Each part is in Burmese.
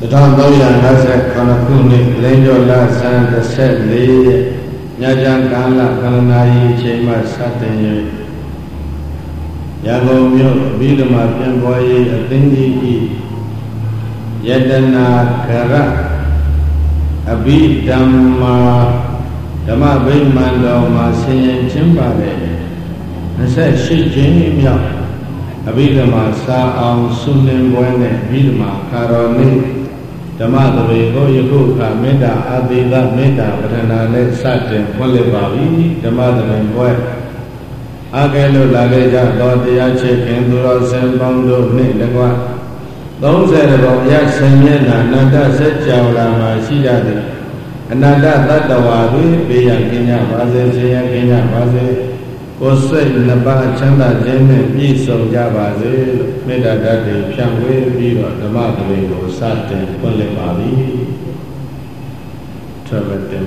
1350ခုနှစ်လင်းကျော်လဆန်း14ရက်ညချမ်းကာလခန္ဓာယီအချိန်မှစတင်၍ရန်ကုန်မြို့အဘိဓမ္မာပြန်ပွားရေးအသင်းကြီး၏ယတနာကရအဘိဓမ္မာဓမ္မဗိမာန်တော်မှာဆင်ရင်ကျင်းပတဲ့28ကျင်းမြောက်အဘိဓမ္မာစာအောင်ဆုလင်ပွဲနဲ့အဘိဓမ္မာခါတော်နေ့ဓမ္မသဘင်ကိုယခုအခါမေတ္တာအသီသမေတ္တာပဌနာနဲ့စတင်ဖွင့်လှစ်ပါပြီဓမ္မသဘင်ပွဲအကဲလို့လာခဲ့ကြသောတရားချစ်ခင်သူတော်စင်ပေါင်းတို့နှင့်တကွ30ဘောင်ရဆင်မျက်နှာအနန္တစัจ java လာမှာရှိကြသည်အနန္တတတ္တဝါတွေပေးရခင်းကြပါစေဆင်းရဲခင်းကြပါစေကိုယ်စိတ်နှစ်ပါးချမ်းသာခြင်းနဲ့ပြည့်စုံကြပါစေလို့မေတ္တာဓာတ်တွေဖြန့်ဝေပြီးတော့ဓမ္မသဘင်ကိုစတင်ဖွင့်လှစ်ပါပြီထွက်ပတ်တယ်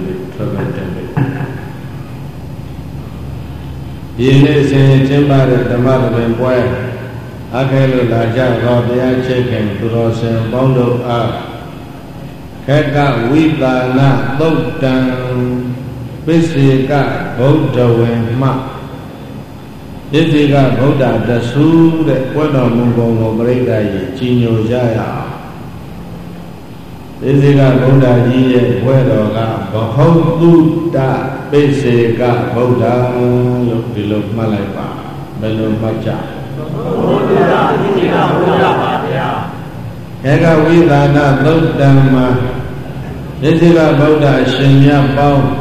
ဒီနေ့စဉ်ကျင်းပတဲ့ဓမ္မသဘင်ပွဲအခဲလို့လာကြတော့တရားချစ်ခင်သူတော်စင်ပေါင်းတို့အားခက်ကဝိပါဏသုတ်တံပစ္စေကဗုဒ္ဓဝင်မှဣတိကဗုဒ္ဓတဆူတဲ့ဘွဲ့တော်မူပုံကိုပြိဿရေကြီးညိုကြရအောင်ဣတိကဗုဒ္ဓကြီးရဲ့ဘွဲ့တော်ကဘဟုတုတပိစေကဗုဒ္ဓလို့ဒီလိုမှတ်လိုက်ပါဘယ်လိုမှတ်ကြဘဟုတုတဣတိကဗုဒ္ဓပါဗျာခေကဝိသနာသုတ်တံမှာဣတိကဗုဒ္ဓရှင်မြတ်ပေါင်း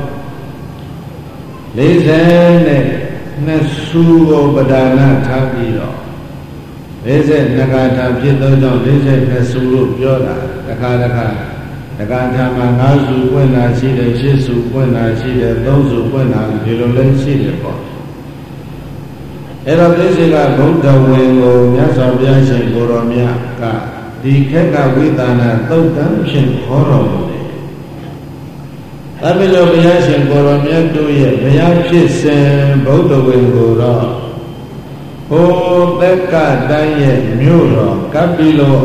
40နဲ့နှစ်စုကိုပဒါနထားပြီးတော့42ခါထာဖြစ်သောကြောင့်42စုလို့ပြောတာတခါထာမှာ5စုပွင့်တာရှိတယ်10စုပွင့်တာရှိတယ်3စုပွင့်တာဒီလိုလည်းရှိတယ်ပေါ့အဲ့တော့ပြည့်စုံကဗုဒ္ဓဝင်ကိုမြတ်စွာဘုရားရှင်ကိုရောမြတ်ကဒီခက်ကဝိသနာသုတ်တံဖြင့်ခေါ်တော်မူတယ်ဒါပေမဲ့ဘုရားရှင်ကိုရောမြတ်တို့ရဲ့ဘုရားဖြစ်စဉ်ဗုဒ္ဓဝင်ကိုတော့ဟိုသက်ကတိုင်းရဲ့မြို့တော်ကပ္ပိလော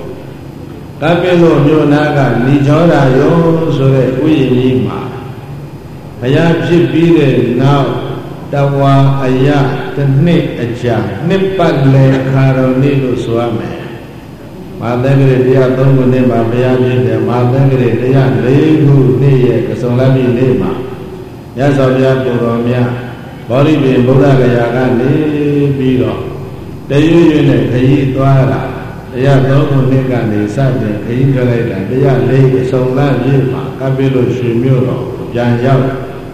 မြို့နာကဏိကျောရာယောဆိုတဲ့ဥယျာဉ်ကြီးမှာဘုရားဖြစ်ပြီးတဲ့နောက်တဝါအယတစ်နှစ်အကြာနှစ်ပတ်လည်ခါတော်နေ့လို့ဆိုရမယ်မဟာသက္ကရာ103ခုနှစ်မှာဘုရားဖြစ်တယ်မဟာသက္ကရာ104ခုနှစ်ရဲ့ကစုံလက်ပြီးနေ့မှာမြတ်စွာဘုရားကိုယ်တော်မြတ်ဘောဓိပင်ဗုဒ္ဓဂယာကနေပြီးတော့တရွေ့ရွေ့နဲ့ခရီးသွားတာတရား3ခုနှစ်ကနေစတင်ခရီးထွက်လိုက်တာတရား4ကစုံလက်ပြီးမှာကပ်ပြီးလို့ရွှေမြို့တော်ပြန်ရောက်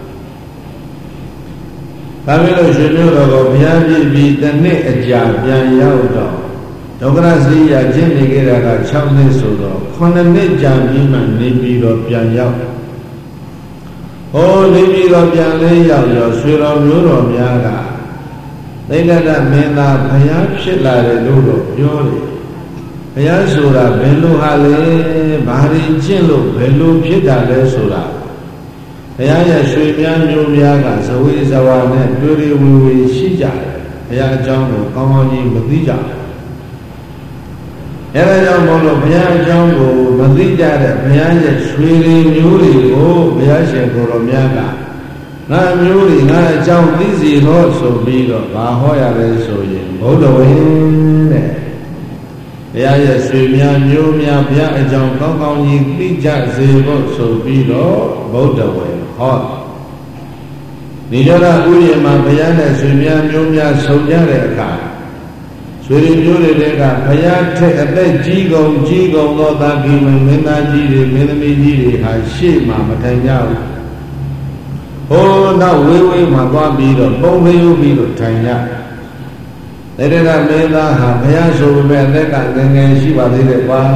ဒါပေမဲ့ရွှေမြို့တော်ကိုဘုရားပြည့်ပြီးတစ်နှစ်အကြာပြန်ရောက်တော့ဒုက္ခရစီရကျင့်နေကြတာက6နှစ်ဆိုတော့9နှစ်ကြာပြီးမှနေပြီးတော့ပြန်ရောက်ဟောနေပြီးတော့ပြန်လဲရောက်ရောရွှေတော်မျိုးတော်များကသိက္ခာမင်းသားဘုရားဖြစ်လာတယ်လို့တော့ပြောတယ်ဘုရားဆိုတာဘယ်လိုဟာလဲဘာတွေကျင့်လို့ဘယ်လိုဖြစ်တာလဲဆိုတာဘုရားရဲ့ရွှေများမျိုးများကဇဝေဇဝါနဲ့တွေ့ရဝေဝေရှိကြတယ်ဘုရားအကြောင်းကိုကောင်းကောင်းကြီးမသိကြဘူးအဲဒါကြောင့်မို့လို့ဘုရားအကြောင်းကိုမသိကြတဲ့ဘုရားရဲ့ရွှေတွေမျိုးတွေကိုဘုရားရှင်ကိုယ်တော်မြတ်ကငါမျိုးတွေငါအကြောင်းသိစီတော့ဆိုပြီးတော့ဘာဟောရလဲဆိုရင်ဘုဒ္ဓဝိနည်းတဲ့ဘုရားရဲ့ရွှေများမျိုးများဘုရားအကြောင်းကောင်းကောင်းကြီးသိကြစေဖို့ဆိုပြီးတော့ဗုဒ္ဓဝိနည်းဟောဒီကြတာဥယျာဉ်မှာဘုရားနဲ့ရွှေများမျိုးများဆုံကြတဲ့အခါရွှေမျိုးတွေကဘုရားထက်အသက်ကြီးကုန်သောသာဂိမင်းသားကြီးတွေမင်းသမီးကြီးတွေဟာရှေ့မှာမထိုင်ကြဘူးဟိုတော့ဝေးမှာသွားပြီးတော့ပုံဖေးပြီးတော့ထိုင်ကြတဲ့ကမင်းသားဟာဘုရားဆိုပေမဲ့အသက်ကငယ်ရှိပါသေးတယ်ကွာ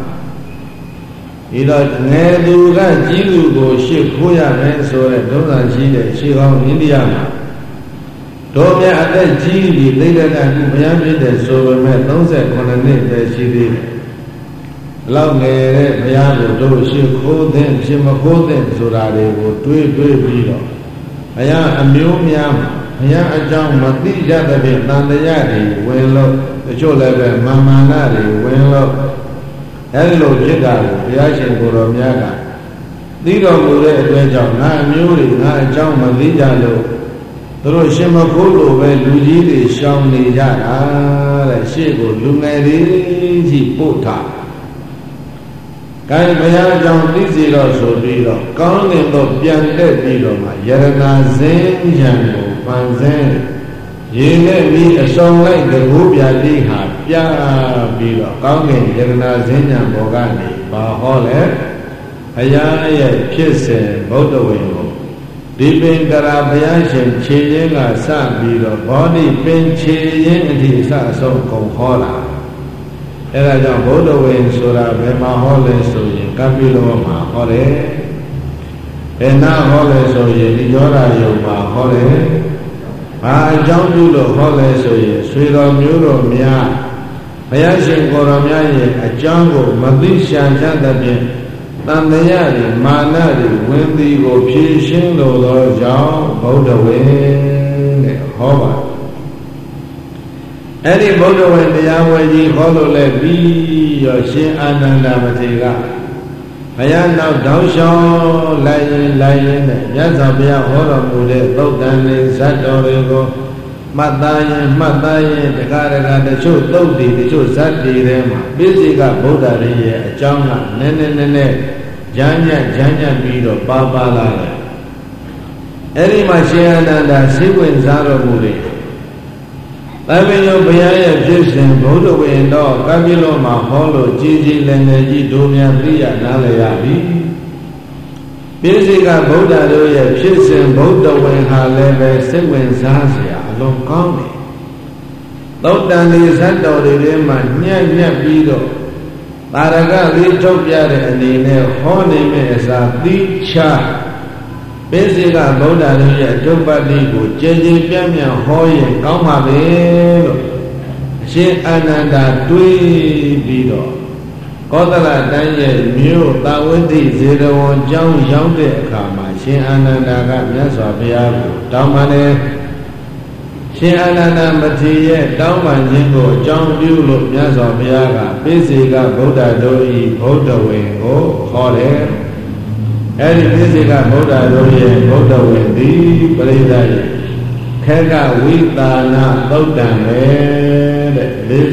ဒီတော့ငယ်သူကကြီးသူကိုရှေ့ခိုးရမယ်ဆိုတဲ့ဒုက္ခရှိတဲ့ရှေ့ကောင်းအိန္ဒိယမှာတို့မြတ်အသက်ကြီးပြီးသိတဲ့ကခုဘုရားဖြစ်တဲ့ဆိုပေမဲ့38နှစ်ပဲရှိသေးတယ်။လောက်ငယ်တဲ့ဘုရားကိုတို့ရှေ့ခိုးတဲ့ဖြစ်မခိုးတဲ့ဆိုတာတွေကိုတွေးပြီးတော့ဘုရားအမျိုးများဘုရားအကြောင်းမသိကြတဲ့ဖြင့်တန်တရားတွေဝင်လို့တချို့လည်းပဲမာနတွေဝင်လို့အဲဒီလိုဖြစ်တာကိုဘုရားရှင်ကိုယ်တော်များကသိတော်မူတဲ့အတွက်ကြောင့်ငါအမျိုးတွေငါအကြောင်းမသိကြလို့သူတို့ရှင်မခိုးလို့ပဲလူကြီးတွေရှောင်နေကြတာတဲ့ရှေ့ကိုလူငယ်တွေကြီးပို့ထားကဲဘုရားကြောင့်သိစေတော့ဆိုပြီးတော့ကောင်းတဲ့တော့ပြန်တက်ပြီးတော့မှယရနာစင်းရံကိုပန်စင်းရေနဲ့ပြီးအစုံလိုက်တကူပြတိဟာပြပြီးတော့ကောင်းကင်ယရနာစင်းရံဘောကနေဘာဟောလဲဘုရားရဲ့ဖြစ်စဉ်ဗုဒ္ဓဝေကိုဒီပင်ကရာဘုရားရှင်ခြေရင်းကစပြီးတော့ဘောဓိပင်ခြေရင်းအထိစအဆုံးကုန်ဟောတာအဲဒါကြောင့်ဗုဒ္ဓဝေဆိုတာဘယ်မှာဟောလဲဆိုရင်ကပိလောမှာဟောတယ်ဘယ်နာဟောလဲဆိုရင်ဒီရောဓယုံမှာဟောတယ်ဘာအကြောင်းပြုလို့ဟောလဲဆိုရင်ဆွေတော်မျိုးတော်များဘုရားရှင်ကိုယ်တော်များရဲ့အကြောင်းကိုမသိရှာကြသဖြင့်တန်တရားတွေမာနတွေဝင်သည်ကိုဖြည့်ရှင်းလိုသောကြောင့်ဗုဒ္ဓဝေတဲ့ဟောပါအဲ့ဒီဗုဒ္ဓဝေတရားဝဲကြီးဟောလို့လဲပြီးရောရှင်အာနန္ဒမထေရကဘုရားနောက်တောင်းလျှောက်လိုက်ရင်နဲ့မြတ်စွာဘုရားဟောတော်မူတဲ့သုတ်တန်လေးဇတ်တော်တွေကိုမှတ်သားရင်တခါတချို့သုတ်တွေတချို့ဇတ်တွေထဲမှာပိစိကဗုဒ္ဓရဲ့အကြောင်းကနည်းနည်းဂျမ်းညက်ပြီးတော့ပါလာတယ်အဲ့ဒီမှာရှင်အာနန္ဒစိတ်ဝင်စားတော်မူတယ်သဗ္ဗညုဘုရားရဲ့ဖြစ်စဉ်ဗုဒ္ဓဝေတော့ကပိလောမှာဟောလို့ကြီးလည်းကြီးတို့များသိရနားလည်ရပြီပိစိကဗုဒ္ဓတို့ရဲ့ဖြစ်စဉ်ဗုဒ္ဓဝေဟာလည်းပဲစိတ်ဝင်စားစရာအလွန်ကောင်းတယ်သုတ်တန်လေးဇတ်တော်တွေထဲမှာညံ့ပြီးတော့တာရကလေးထုတ်ပြတဲ့အနေနဲ့ဟောနေမယ့်အစားသီးခြားပိစိကဗုဒ္ဓတို့ရဲ့ဒုပ္ပတိကိုကြည်ပြန့်ဟောရင်ကောင်းပါပဲလို့အရှင်အာနန္ဒာတွေးပြီးတော့ကောသလတိုင်းရဲ့မြို့သာဝတိဇေရဝံကျောင်းရောက်တဲ့အခါမှာရှင်အာနန္ဒာကမြတ်စွာဘုရားကိုတောင်းပန်တယ်ရှင်အာနန္ဒမထေရရဲ့တောင်းပန်ခြင်းကိုအကြောင်းပြုလို့မြတ်စွာဘုရားကပိစိကဗုဒ္ဓတို့၏ဗုဒ္ဓဝေကိုဟောတယ်အဲ့ဒီပိစိကဗုဒ္ဓတို့ရဲ့ဗုဒ္ဓဝေသည်ပရိသတ်ရဲ့ခေကဝိတာနာသုတ်တံပဲတဲ့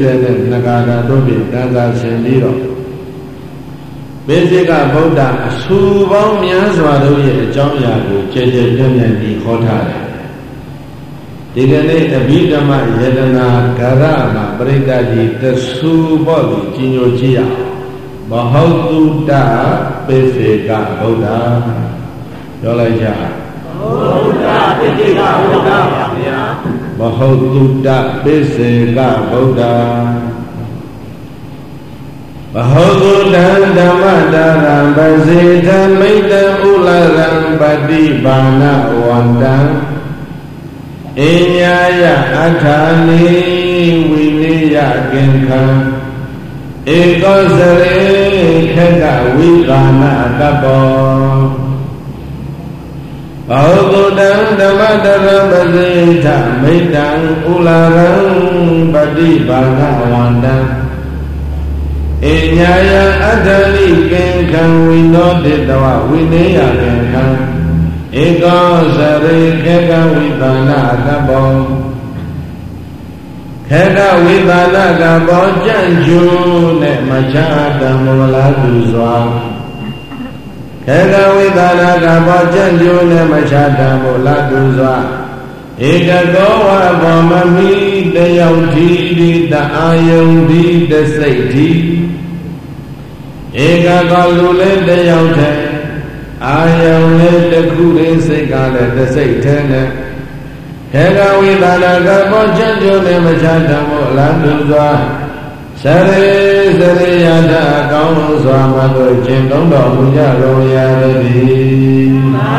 42ကာထာတို့ဖြင့်တန်ခါရှင်ပြီးတော့ပိစိကဗုဒ္ဓအဆူပေါင်းများစွာတို့ရဲ့အကြောင်းအရာကိုကြည်ပြန့်ပြီးဟောထားတယ်ဒီကနေ့အဘိဓမ္မယတနာဂရမှာပရိသတ်ကြီးတဆူပေါ့လို့ကြီးညိုကြည့်ရမဟုတ်တုတ္တပိစိကဗုဒ္ဓပြောလိုက်ကြမဟုတ်တုတ္တပိစိကဗုဒ္ဓပါဗျာမဟုတ်တုတ္တပိစိကဗုဒ္ဓမဟုတ်တုတ္တဓမ္မတာရံပစေဓမိတ္တဥလရံပတိဘာနာဝန္တံအညာယအထာနိဝိနိယကင်ခံဧကောစရေခက်ကဝိကာနကပ္ပောဘောဓုတံဓမ္မတရပစေထမိတ္တံဥလာရံပတိဘာနာဝန္တံအညာယအထာနိကင်ခံဝိနောတိတဝဝိနိယကင်ခံဧကောစရိခေကဝိသနာကပောခေကဝိသနာကပောကြံ့ကျူနဲ့မချတံမလာသူစွာခေကဝိသနာကပောကြံ့ကျူနဲ့မချတံမလာသူစွာဧကကောဝဘောမမိတယောက်ဒီဒီတအာယုံဒီတစိတ်ဒီဧကကောလူလေးတယောက်ထဲအာယုံလေးတစ်ခုလေးစိတ်ကလည်းတစ်စိတ်ထဲနဲ့ခေကဝိသနာကဘောချမ်းကျိုးနဲ့မချတံမို့လမ်းသူစွာစရိယတာအကောင်းဆုံးစွာမှတို့ခြင်းသုံးတော်မူကြတော်ရသည်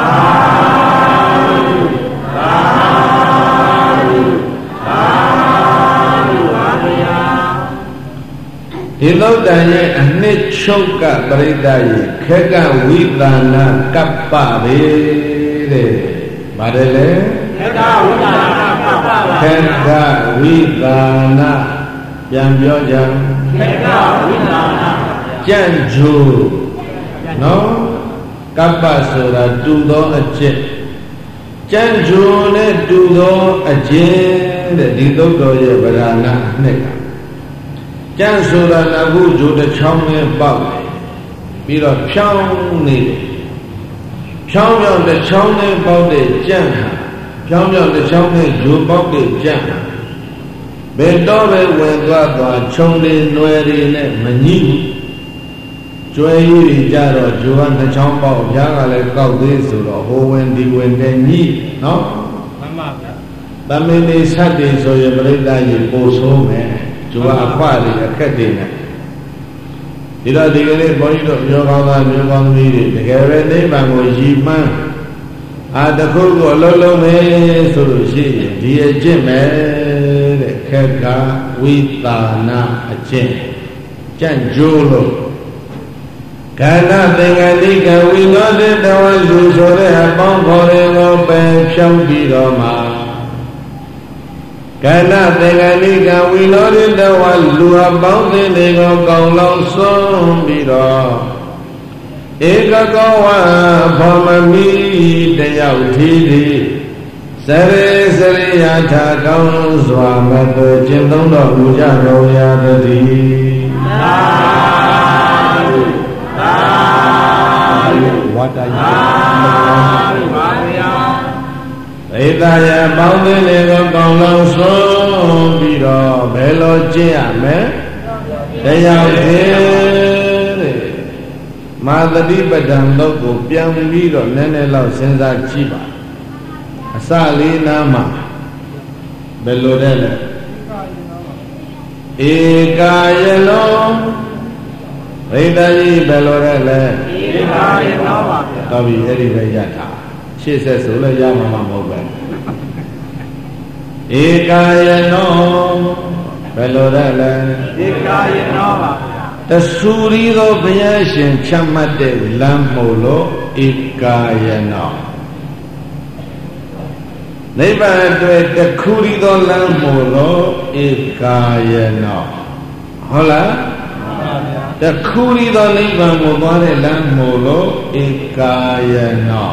ဒီသုတ်တန်ရဲ့အနှစ်ချုပ်ကပရိသတ်ရဲ့ခေကဝိသနာကပ္ပပဲတဲ့။ပါတယ်လေခေကဝိသနာကပ္ပပါခေကဝိသနာပြန်ပြောကြခေကဝိသနာကြံ့ကျိုးနော်ကပ္ပဆိုတာတူသောအကျင့်ကြံ့ကျိုးနဲ့တူသောအကျင့်တဲ့ဒီသုတ်တော်ရဲ့ဗราဏအနှစ်ကကြံ့ဆိုတာကခုဂျိုးတစ်ချောင်းနဲ့ပေါက်ပြီးတော့ဖြောင်းနေတယ်ဖြောင်းဖြောင်းတစ်ချောင်းနဲ့ပေါက်တဲ့ကြံ့ဟာဖြောင်းဖြောင်းတစ်ချောင်းနဲ့ဂျိုးပေါက်တဲ့ကြံ့ဟာဘယ်တော့ပဲဝင်သွားခြုံတွေနွယ်တွေနဲ့မညှိဘူးကျွဲရည်ကြတော့ဂျိုးကတစ်ချောင်းပေါက်ပြားကလည်းကောက်သေးဆိုတော့ဟိုဝင်ဒီဝင်တဲ့ညှိနော်မှန်ပါဗျာသမင်းလေးဆက်တယ်ဆိုရင်ပြိဿကြီးပို့ဆိုးမယ်ဂျိုးကအခွတွေအခက်တွေနဲ့ဒီတော့ဒီကနေ့ဘုန်းကြီးတို့ပြောကောင်းသားပြောကောင်းသမီးတွေတကယ်ပဲနိဗ္ဗာန်ကိုရည်မှန်းတခုခုအလုံးလုံးပဲဆိုလို့ရှိရင်ဒီအကျင့်ပဲတဲ့ခက်ကဝိသာနာအကျင့်ကြံ့ကျိုးလို့ခန္ဓာသင်္ကတိကဝိနောတေတဝလူဆိုတဲ့အပေါင်းခေါ်တွေကိုပယ်ဖြောင်းပြီးတော့မှကန္နသင်္ကတိကဝိနောတေတဝလူအပေါင်းတွေကိုကောင်းလောင်းဆုံးပြီးတော့ဧကကောဝဘောမမီတယောက်ထီးသည်စရေစရိယာထာကောင်းစွာမသွေကျင့်သုံးတော်မူကြတော်ရာတည်းသာဓုသာဓုဝတ္တယသာဓုပါဗျာဧတယပေါင်းတွေကိုကောင်းလောင်းဆုံးပြီးတော့ဘယ်လိုကျင့်ရမလဲတယောက်ထီးမာသတိပဒံတော့ကိုပြန်ပြီးတော့နည်းနည်းလောက်စဉ်းစားကြည့်ပါအစလေးနားမှာဘယ်လိုတဲ့လဲဧကာယနောဘိဒ္ဓကြီးဘယ်လိုတဲ့လဲဧကာယနောပါဗျာတော်ပြီအဲ့ဒီပဲရတာရှေ့ဆက်ဆိုလည်းရမှာမဟုတ်ပဲဧကာယနောဘယ်လိုတဲ့လဲဧကာယနောပါတဆူရီသောဘုရားရှင်ဖြတ်မှတ်တဲ့လမ်းမို့လို့ဧကာယနောနိဗ္ဗာန်အတွက်တခုရီသောလမ်းမို့လို့ဧကာယနောဟုတ်လားတခုရီသောနိဗ္ဗာန်ကိုသွားတဲ့လမ်းမို့လို့ဧကာယနော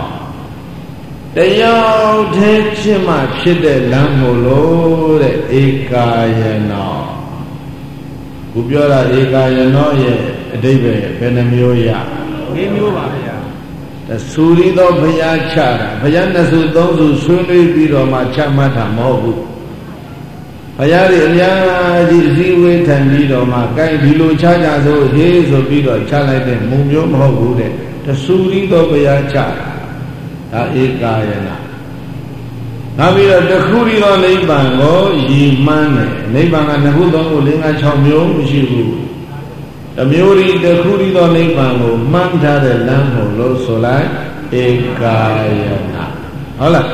တရားထဲဖြစ်မှဖြစ်တဲ့လမ်းမို့လို့တဲ့ဧကာယနောခုပြောတာဧကာယနောရဲ့အဓိပ္ပာယ်ဘယ်နှမျိုးရ၄မျိုးပါဗျာတဆူရီသောဘုရားချတာဘုရားနှစ်စုသုံးစုဆွေးနွေးပြီးတော့မှချမှတ်တာမဟုတ်ဘူးဘုရားတွေအများကြီးအစည်းအဝေးထိုင်ပြီးတော့မှကိုင်ဒီလိုချကြဆိုဟေးဆိုပြီးတော့ချလိုက်တဲ့မုံမျိုးမဟုတ်ဘူးတဲ့တဆူရီသောဘုရားချတာဒါဧကာယနာနောက်ပြီးတော့တခုရီသောနိဗ္ဗာန်ကိုရည်မှန်းတယ်နိဗ္ဗာန်ကနှစ်ခုသုံးခု၄၅၆မျိုးမရှိဘူးတမျိုးရီတခုရီသောနိဗ္ဗာန်ကိုမှန်းထားတဲ့လမ်းကိုလို့ဆိုလိုက်ဧကာယနာဟုတ်လား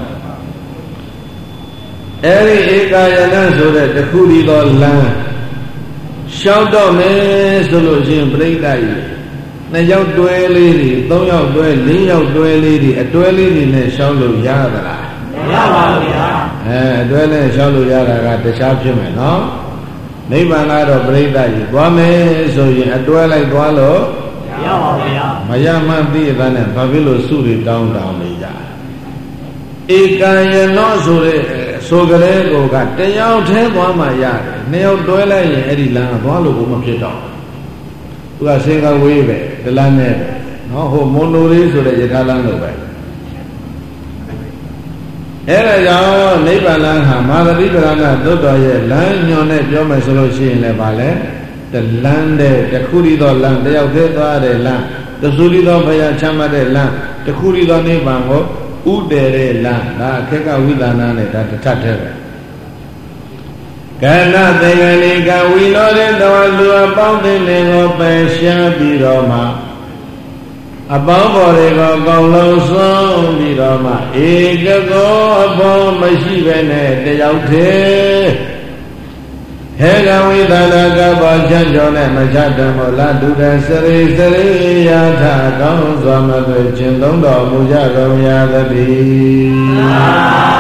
အဲ့ဒီဧကာယနာဆိုတဲ့တခုရီသောလမ်းရှောက်တော့မယ်ဆိုလို့ရှိရင်ပြိဿကြီးနှစ်ယောက်တွဲလေးတွေသုံးယောက်တွဲ၄ယောက်တွဲလေးတွေအတွဲလေးတွေနဲ့ရှောက်လို့ရသလားမရပါဘူးဗျာအတွဲနဲ့ရှောက်လို့ရတာကတခြားဖြစ်မယ်နော်နိဗ္ဗာန်ကတော့ပြိဿကြီးသွားမယ်ဆိုရင်အတွဲလိုက်သွားလို့မရပါဘူးဗျာမရမှန်းသိတဲ့နဲ့ဘာဖြစ်လို့စုတွေတောင်းနေကြဧကာယနောဆိုတဲ့ဆိုကြတဲ့ကောကတယောက်ထဲသွားမှရတယ်နှစ်ယောက်တွဲလိုက်ရင်အဲ့ဒီလမ်းကသွားလို့ကိုမဖြစ်တော့သူကစင်ကဝေးပဲဒလန်းနဲ့နော်ဟိုမွန်လိုလေးဆိုတဲ့ယထာလမ်းလိုပဲအဲ့ဒါကြောင့်နိဗ္ဗာန်လမ်းဟာမာသတိပရဏသုတ်တော်ရဲ့လမ်းညွန်နဲ့ပြောမယ်ဆိုလို့ရှိရင်လည်းဗာလဲတလန်းတဲ့တခုရီသောလမ်းတယောက်သေးသွားတဲ့လမ်းတဆူရီသောဘုရားချမ်းတ်တဲ့လမ်းတခုရီသောနိဗ္ဗာန်ကိုဥတည်တဲ့လမ်းဒါအခက်ကဝိသနာနဲ့ဒါတစ်ထပ်တည်းပဲကန္နသင်္ကနိကဝိနောတေတဝလူအပေါင်းတွေကိုပယ်ရှားပြီးတော့မှအပေါင်းပေါ်တွေကိုကောင်းလုံးဆုံးပြီးတော့မှဧကကောအဖို့မရှိပဲနဲ့တယောက်တည်းဟေကဝိသနာကဘောချမ်းကျော်နဲ့မချတံမောလာတုတံစရိစရိယာထကောင်းစွာမသွေခြင်းသုံးတော်မူကြတော်ရာသတည်း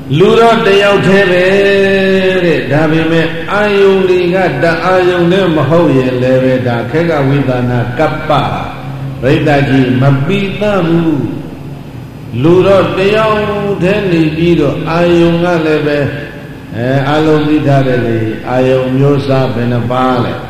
လူတော့တယောက်တည်းပဲတဲ့ဒါပေမဲ့အာယုန်တွေကတအာယုန်နဲ့မဟုတ်ရင်လည်းပဲဒါခေကဝိသနာကပ္ပပရိသတ်ကြီးမပိသဘူးလူတော့တယောက်တည်းနေပြီးတော့အာယုန်ကလည်းပဲအလုံးသိထားတယ်လေအာယုန်မျိုးစားဘယ်နှပါးလဲ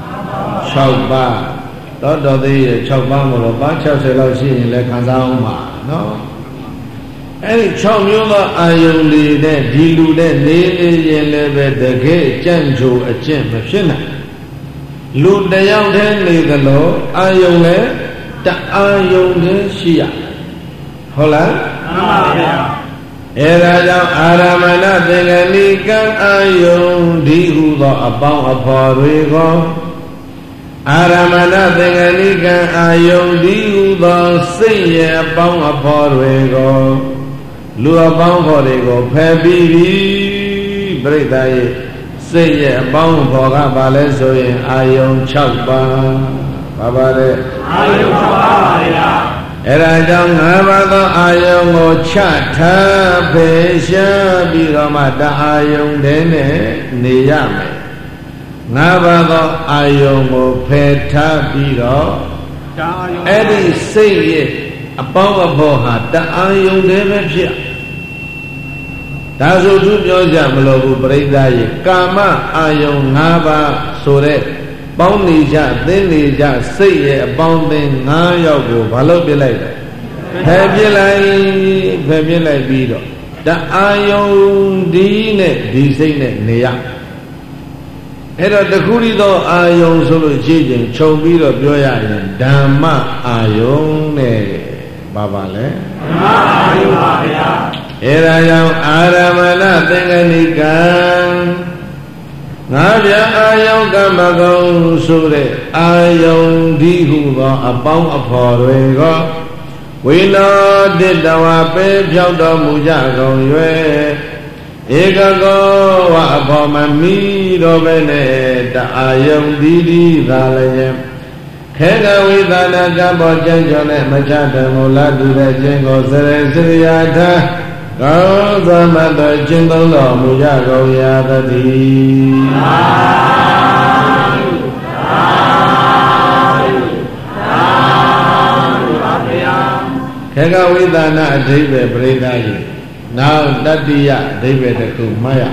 6ပါးတော်သေးရဲ့6ပါးမလို့ပါ60လောက်ရှိရင်လည်းခံစားအောင်ပါနော်အဲ့ဒီ6မျိုးသောအာယုန်တွေနဲ့ဒီလူနဲ့နေနေရင်လည်းပဲတကယ်ကြံ့ကြိုအကျင့်မဖြစ်နိုင်လူတယောက်တည်းနေသလိုအာယုန်လည်းတအာယုန်တည်းရှိရဟုတ်လားမှန်ပါဗျာအဲဒါကြောင့်အာရမဏသင်္ကနိကံအာယုန်ဒီဟုသောအပေါင်းအဖော်တွေကိုအာရမဏသင်္ကနိကံအာယုန်ဒီဟုသောစိတ်ရဲ့အပေါင်းအဖော်တွေကိုလူအပေါင်းဖော်တွေကိုဖယ်ပြီးပြီပြိတ္တာရဲ့စိတ်ရဲ့အပေါင်းဖော်ကဘာလဲဆိုရင်အာယုန်6ပါးဘာပါလဲအာယုန်6ပါးပါဗျာအဲ့ဒါကြောင့်၅ပါးသောအာယုန်ကိုချထားဖေရှားပြီးတော့မှတအာယုန်တည်းနဲ့နေရမယ်၅ပါးသောအာယုန်ကိုဖယ်ထားပြီးတော့အဲ့ဒီစိတ်ရဲ့အပေါင်းအဖော်ဟာတအာယုန်တည်းပဲဖြစ်ဒါဆိုသူပြောကြမလို့ဘူးပြိဿရဲ့ကာမအာယုန်၅ပါးဆိုတဲ့ပေါင်းနေကြသင်နေကြစိတ်ရဲ့အပေါင်းအသင်း9ယောက်ကိုဘာလို့ပြလိုက်လဲဖယ်ပြလိုက်ပြီးတော့တအာယုန်ဒီနဲ့ဒီစိတ်နဲ့နေရအဲ့တော့တခုတည်းသောအာယုန်ဆိုလို့ကြည့်ရင်ခြုံပြီးတော့ပြောရရင်ဓမ္မအာယုန်နဲ့ဘာပါလဲဓမ္မအာယုန်ပါဗျာအဲ့ဒါကြောင့်အာရမဏသင်္ကနိကံငါးပြအာယုန်ကမ္မကုံဆိုတဲ့အာယုန်ဒီဟုသောအပေါင်းအဖော်တွေကဝိနောတိတဝပေဖြောက်တော်မူကြကုန်၍ဧကကောဝအဖော်မမီတော်ပဲနဲ့တအာယုန်ဒီသာလည်းခေကဝိသနာကဘောကျမ်းကျော်နဲ့မချတံကိုလာတူတဲ့ခြင်းကိုစရစရိယာထကောင်းသမတ်တော်ကျင့်သုံးတော်မူကြကုန်ရာတည်းသာဓုသာဓုသာဓုပါဗျာခေကဝိသနာအဓိပ္ပာယ်ပရိသတ်ကြီးနောက်တတိယအဓိပ္ပာယ်တစ်ခုမှတ်ရ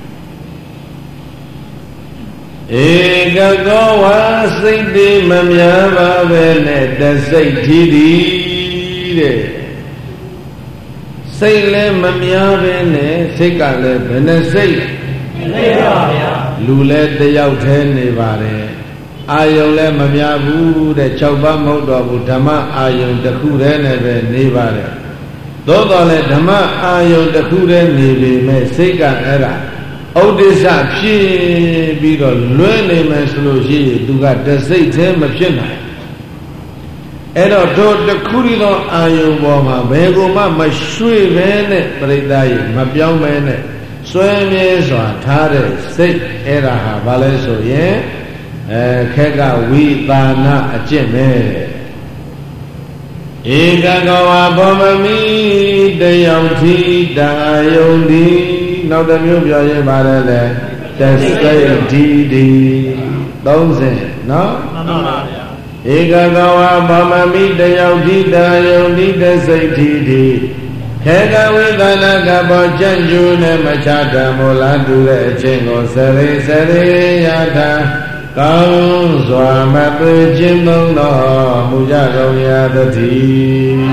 ဧကကောဝါစိတ်တိမများပါပဲနဲ့တစိတ်ထီးတဲ့စိတ်လည်းမများပဲနဲ့စိတ်ကလည်းဘယ်နှစိတ်သိပါဗျာလူလည်းတယောက်တည်းနေပါတယ်အာယုံလည်းမများဘူးတဲ့6ပါးမဟုတ်တော့ဘူးဓမ္မအာယုံတစ်ခုတည်းနဲ့ပဲနေပါတယ်သို့တော်လည်းဓမ္မအာယုံတစ်ခုတည်းနေပေမဲ့စိတ်ကအဲ့ဒါဥဒိစ္စဖြစ်ပြီးတော့လွဲနေမယ်ဆိုလို့ရှိရင်သူကတစိတ်သေးမဖြစ်နိုင်အဲ့တော့တို့တစ်ခုတည်းသောအာယုံပေါ်မှာဘယ်ကိုမှမရွှေ့ပဲနဲ့ပရိသတ်ရေမပြောင်းပဲနဲ့စွဲမြဲစွာထားတဲ့စိတ်အဲ့ဒါဟာဘာလဲဆိုရင်ခေကဝိသာနာအကျင့်ပဲဧကကောဝဘောမမိတယောက်ထီတာယုံဒီနောက်တစ်မျိုးပြောရင်ပါတယ်လေတစိတ်ဒီ30နော်မှန်ပါဗျာဧကကောဝဘောမမိတယောက်ထီတာယုံဒီတစိတ်ဒီခေကဝိသနာကဘောကျန့်ကျူးနဲ့မချတံမို့လားတူတဲ့အချင်းကိုစရိယထာကောင်းစွာမသွေခြင်းသုံးတော်မူကြကုန်ရာတည်း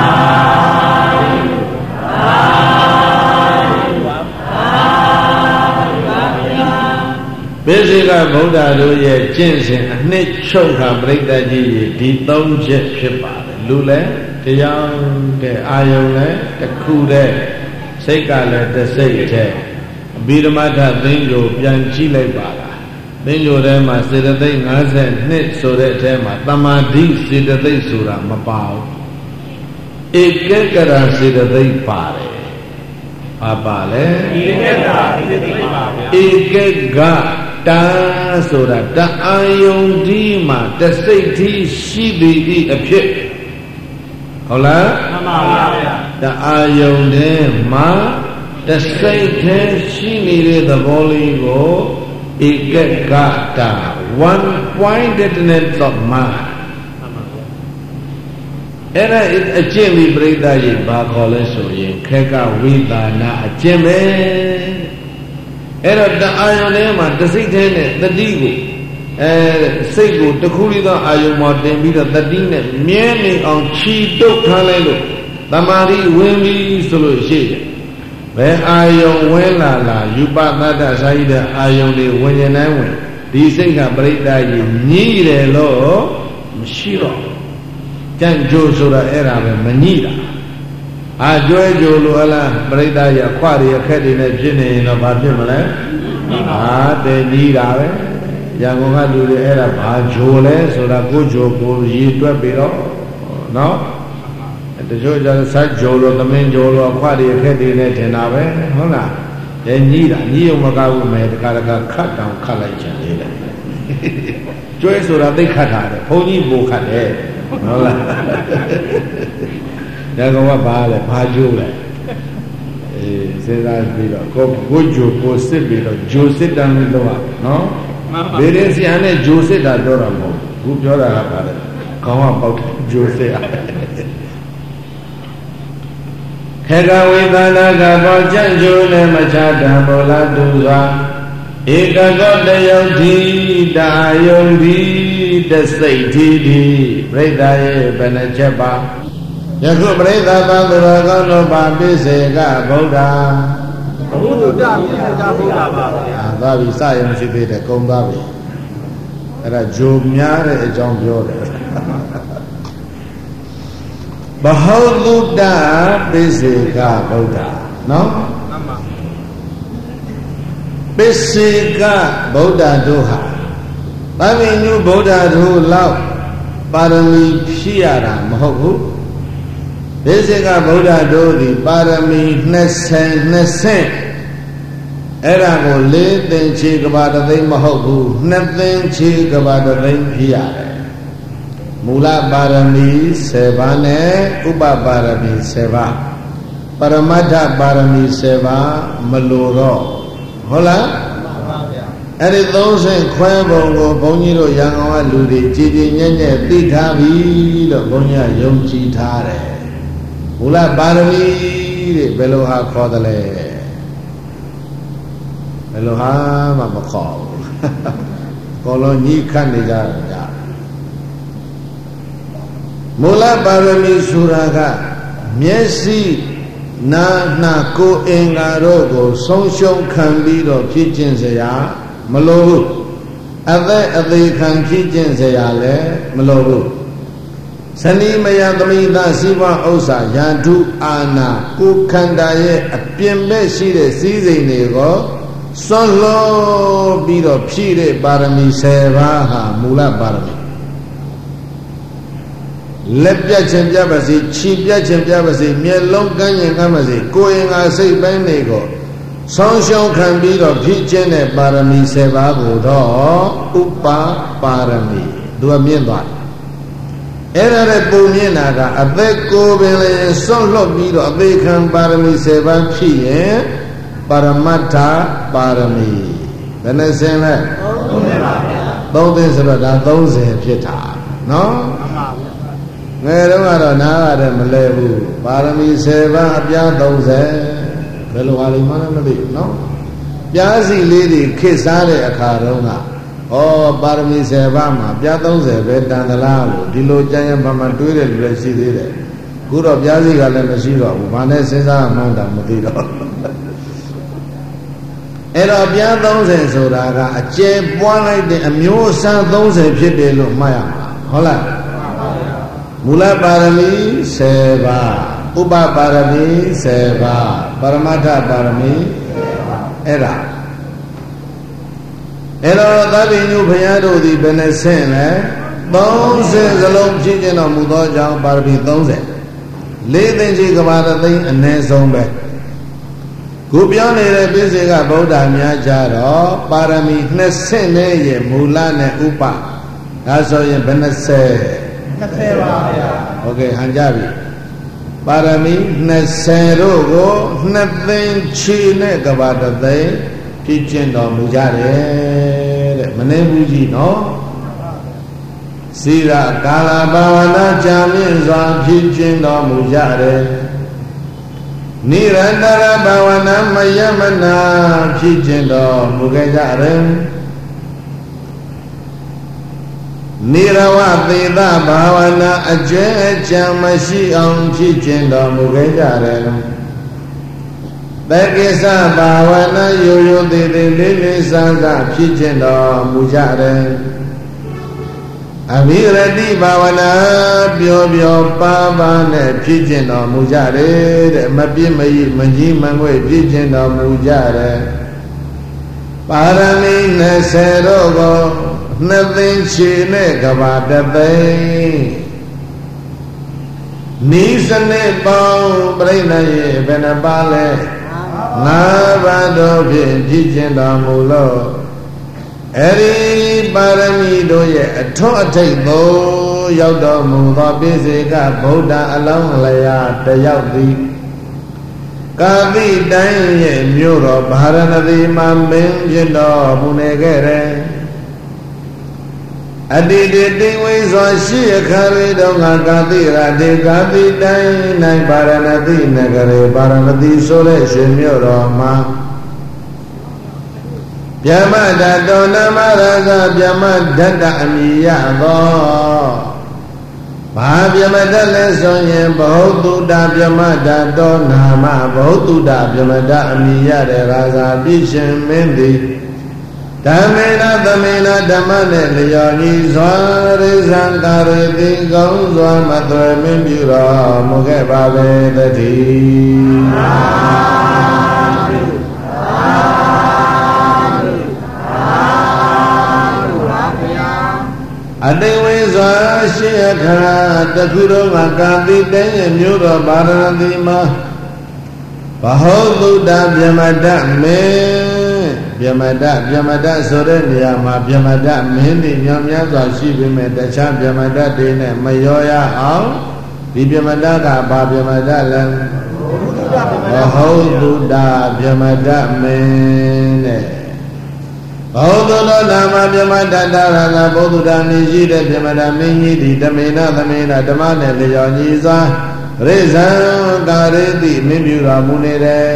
ပိစိကဗုဒ္ဓတို့ရဲ့ကျင့်စဉ်အနှစ်ချုပ်တာပြိတ္တကြီးဒီ3ချက်ဖြစ်ပါတယ်လူလည်းတရားတဲ့အာယုံလည်းတစ်ခုတည်းစိတ်ကလည်းတစ်စိတ်တည်းအဘိဓမ္မထသင်္ကြန်ပြန်ကြည့်လိုက်ပါလားသင်္ကြန်ထဲမှာစေတသိက်52ဆိုတဲ့အထဲမှာတမာဓိစေတသိက်ဆိုတာမပါဘူးဧကကရာစေတသိက်ပါတယ်ဘာပါလဲဧကကရာစေတသိက်ပါဗျာဧကကတာဆိုတာတအာယုန်ဒီမှာတစိတ်ဒီရှိသည်အဖြစ်ဟုတ်လားမှန်ပါဗျာတအာယုန်ထဲမှာတစိတ်ထဲရှိနေတဲ့သဘောလေးကိုဧကဂတ one pointedness of mind အဲ့ဒါအကျင့်ဒီပြိဿရေဘာခေါ်လဲဆိုရင်ခေကဝိသနာအကျင့်ပဲအဲ့တော့တအာယုန်ထဲမှာတစိတ်ထဲနဲ့တတိကိုစိတ်ကိုတခုလေးသောအာယုံမှာတင်ပြီးတော့တတိနဲ့မြဲနေအောင်ခြိတုပ်ထားလိုက်လို့တမာရီဝင်ပြီးဆိုလို့ရှိတယ်ဘယ်အာယုံဝင်လာယူပသတ္တစာရိတ္တအာယုံတွေဝင်ရင်တိုင်းဝင်ဒီစိတ်ကပရိတ္တကြီးညှိတယ်လို့မရှိတော့ကြံ့ကြိုးဆိုတာအဲ့ဒါပဲမညှိတာအာကျွဲကြိုးလို့အလားပရိတ္တကြီးအခွတွေအခက်တွေနဲ့ဖြစ်နေရင်တော့ဘာဖြစ်မလဲတည်ညှိတာပဲရန်ကုန်ကလူတွေအဲ့ဒါဘာဂျိုလဲဆိုတာကိုဂျိုကိုရည်တွက်ပြီးတော့နော်တချို့ကျတော့ဆက်ဂျိုလို့သမင်းဂျိုလို့အခွတွေအခက်တွေနဲ့ထင်တာပဲဟုတ်လားညှိတာညှိုံမကဘူးမယ်တခါခတ်တောင်ခတ်လိုက်ချင်သေးတယ်ကျွဲဆိုတာသိခတ်တာတယ်ဘုန်းကြီးပိုခတ်တယ်ဟုတ်လားရန်ကုန်ကဘာလဲဘာဂျိုလဲစဉ်းစားပြီးတော့ကိုဂျိုကိုစစ်ပြီးတော့ဂျိုစစ်တမ်းလို့တော့နော်ဗေဒင်ဆရာနဲ့ဂျိုစစ်တာပြောတာမဟုတ်ဘူးပြောတာကဘာလဲခေါင်းကပေါက်ဂျိုစစ်อ่ะခေကဝိသနာကပေါ်ကြံ့ကျိုးနဲ့မချတံဘောလာတူစွာဧကကောတယုတ်တိတာယုန်တိတစိတ်တိတိပြိဿရဲ့ဘယ်နှချက်ပါယခုပြိဿသံဃာကောင်းတို့ပါပိစေကဗုဒ္ဓဘုဒ္ဓပြည့်ကြဗုဒ္ဓပါဗျာသွားပြီစရုံရှိသေးတယ်ကုံသွားပြီအဲ့ဒါဂျိုများတဲ့အကြောင်းပြောတယ်ဘဟုတုတ္တပိစေကဗုဒ္ဓနော်မှန်ပါပိစေကဗုဒ္ဓတို့ဟာသဗ္ဗညုဗုဒ္ဓတို့လောက်ပါရမီဖြည့်ရတာမဟုတ်ဘူးပိစေကဗုဒ္ဓတို့သည်ပါရမီ20အဲ့ဒါကို4သိန်းချေကဘာတသိန်းမဟုတ်ဘူး2သိန်းချေကဘာတသိန်းဖြည့်ရတယ်မူလပါရမီ7ပါးနဲ့ဥပပါရမီ7ပါးပရမတ္ထပါရမီ7ပါးမလိုတော့ဟုတ်လားမှန်ပါဗျာအဲ့ဒီ30ခွဲပုံကိုဘုန်းကြီးတို့ရန်ကုန်ကလူတွေကြည်ကြည်ညက်ညက်သိထားပြီလို့ဘုန်းကြီးကယုံကြည်ထားတယ်မူလပါရမီတဲ့ဘယ်လိုဟာခေါ်တယ်လဲဘယ်လိုဟာမှမခေါ်ဘူးကောလုံးညှိခတ်နေကြတာမူလပါရမီဆိုတာကမျက်စိနာနှကိုယ်အင်္ဂါတို့ကိုဆုံးရှုံးခံပြီးတော့ဖြစ်ခြင်းစရာမလိုဘူးအသက်အသေးခံဖြစ်ခြင်းစရာလည်းမလိုဘူးဇနီးမယားသမီးသားစီးပွားဥစ္စာရန်ထုအာနာကိုယ်ခန္ဓာရဲ့အပြင်ဘက်ရှိတဲ့စည်းစိမ်တွေကိုစွန့်လို့ပြီးတော့ဖြည့်တဲ့ပါရမီ10ပါးဟာမူလပါရမီလက်ပြတ်ခြင်းပြပါစေခြေပြတ်ခြင်းပြပါစေမျက်လုံးကန်းရင်ကမ်းပါစေကိုယ်ရင်ငါစိတ်ပိုင်းတွေကိုဆုံးရှုံးခံပြီးတော့ဖြည့်ခြင်းတဲ့ပါရမီ10ပါးကိုတော့ဥပပါရမီသူကမြင့်သွားတယ်အဲ့ဒါနဲ့ပုံမြင့်တာကအသက်ကိုယ်ပင်လည်းစွန့်လွတ်ပြီးတော့အသေးခံပါရမီ10ပါးဖြည့်ရင်ပရမတ္ထပါရမီဘယ်နဲ့ဆင်းလဲ3ပါဗျာ3သိန်းဆိုတော့ဒါ30ဖြစ်တာနော်မှန်ပါဗျာငယ်တော့ကတော့နားရတယ်မလဲဘူးပါရမီ10ပါးအပြား30ဘယ်လိုဟာလိမ့်မှန်းမသိဘူးနော်ပြားစီလေးတွေခေတ်စားတဲ့အခါတုန်းကပါရမီ10ပါးမှာပြား30ပဲတန်သလားလို့ဒီလိုကြမ်းရမှန်တွေးတယ်လူလည်းရှိသေးတယ်အခုတော့ပြားစီကလည်းမရှိတော့ဘူးဘာနဲ့စဉ်းစားမှန်းတာမသိတော့အဲ့တော့ပြား30ဆိုတာကအကျယ်ပွားလိုက်တဲ့အမျိုးအစား30ဖြစ်တယ်လို့မှတ်ရမှာဟုတ်လားမူလပါရမီ10ပါးဥပပါရမီ10ပါးပရမတ္ထပါရမီအဲ့ဒါအဲ့တော့သဗ္ဗညုဘုရားတို့သည်ဘယ်နဲ့ဆင့်လဲ30စလုံးဖြည့်ကျင်တော်မူသောကြောင့်ပါရမီ30 4သိန်းချေကဘာတသိန်းအနည်းဆုံးပဲခုပြောနေတဲ့ပိစေကဗုဒ္ဓများကြတော့ပါရမီ20နဲ့ရဲ့မူလနဲ့ဥပဒါဆိုရင်ဘယ်20ပါဗျာโอเคဟန်ကြပြီပါရမီ20တို့ကို2သိန်းချီနဲ့ကဘာတသိန်းပြည့်ကျင့်တော်မူကြတယ်တဲ့မနှင်းဘူးကြီးနော်စီရကာလဘာဝနာကြာမြင့်စွာပြည့်ကျင့်တော်မူကြတယ်နိရန္တရဘာဝနာမယမနာပြည့်ကျင့်တော်မူခဲ့ကြတယ်နိရဝသေသဘာဝနာအကျဉ်းအချမ်းမရှိအောင်ဖြည့်ကျင့်တော်မူခဲ့ကြတယ်သက္ကိစ္စဘာဝနာရိုးရိုးသေးသေးလေးလေးစားစားဖြည့်ကျင့်တော်မူကြတယ်အဘိရတိဘာဝနာပျော်ပျော်ပါးပါးနဲ့ဖြည့်ကျင့်တော်မူကြတယ်တဲ့မပြည့်မကြီးမကြီးမငွေ့ဖြည့်ကျင့်တော်မူကြတယ်ပါရမီ20တို့ကို2သိန်းချီနဲ့ကဘာတသိန်းနိစနေပေါင်းပြိဋိယေဘယ်နှပါလဲ5ပါးတို့ဖြင့်ပြည့်ကျင့်တော်မူလို့အဲဒီပါရမီတို့ရဲ့အထွတ်အထိပ်သို့ရောက်တော်မူသောပိစေကဗုဒ္ဓအလောင်းလျာတယောက်သည်ကာတိတိုင်းရဲ့မြို့တော်ဗာရဏသီမှာမင်းဖြစ်တော်မူနေခဲ့တယ်အတိတိတိဝိဇောရှိအခါရီတော်ငါကာတိရာတေကာတိတိုင်း၌ဗာရဏသီနဂရေဗာရဏသီဆိုတဲ့ရှင်မြို့တော်မှာဗျမတတောနမရဇဗျမဒတ္တအမိယသောဘာဗျမတလဲဆိုရင်ဘဟုတုတဗျမတတောနာမဘဟုတုတဗျမတအမိယတဲ့ရာဇာပြည့်ရှင်မင်းသည်ဓမ္မေနသမေနဓမ္မနဲ့လျော်ညီစွာရိဇံကာရေတိကောင်းစွာမသွေမင်းပြုတော်မူခဲ့ပါပေတည်းအတိဝိဇာရှိအခါတခုတော့ကာတိတဲရဲ့မြို့တော်ဗာရဏသီမှာဘဟုတုတဗျမတမေဗျမတဆိုတဲ့နေရာမှာဗျမတမင်းတွေညောင်များစွာရှိပေမဲ့တခြားဗျမတတွေနဲ့မရောရအောင်ဒီဗျမတကဘာဗျမတလဲဘဟုတုတဗျမတမင်းတဲ့ဘုဒ္ဓတော်နာမဗျမတတရဏဘုဒ္ဓတာနေရှိတဲ့ဗျမတမင်းကြီးဒီဓမေနဓမ္မနဲ့လျော်ညီစွာရိဇံကာရေတိမင်းပြုတော်မူနေတယ်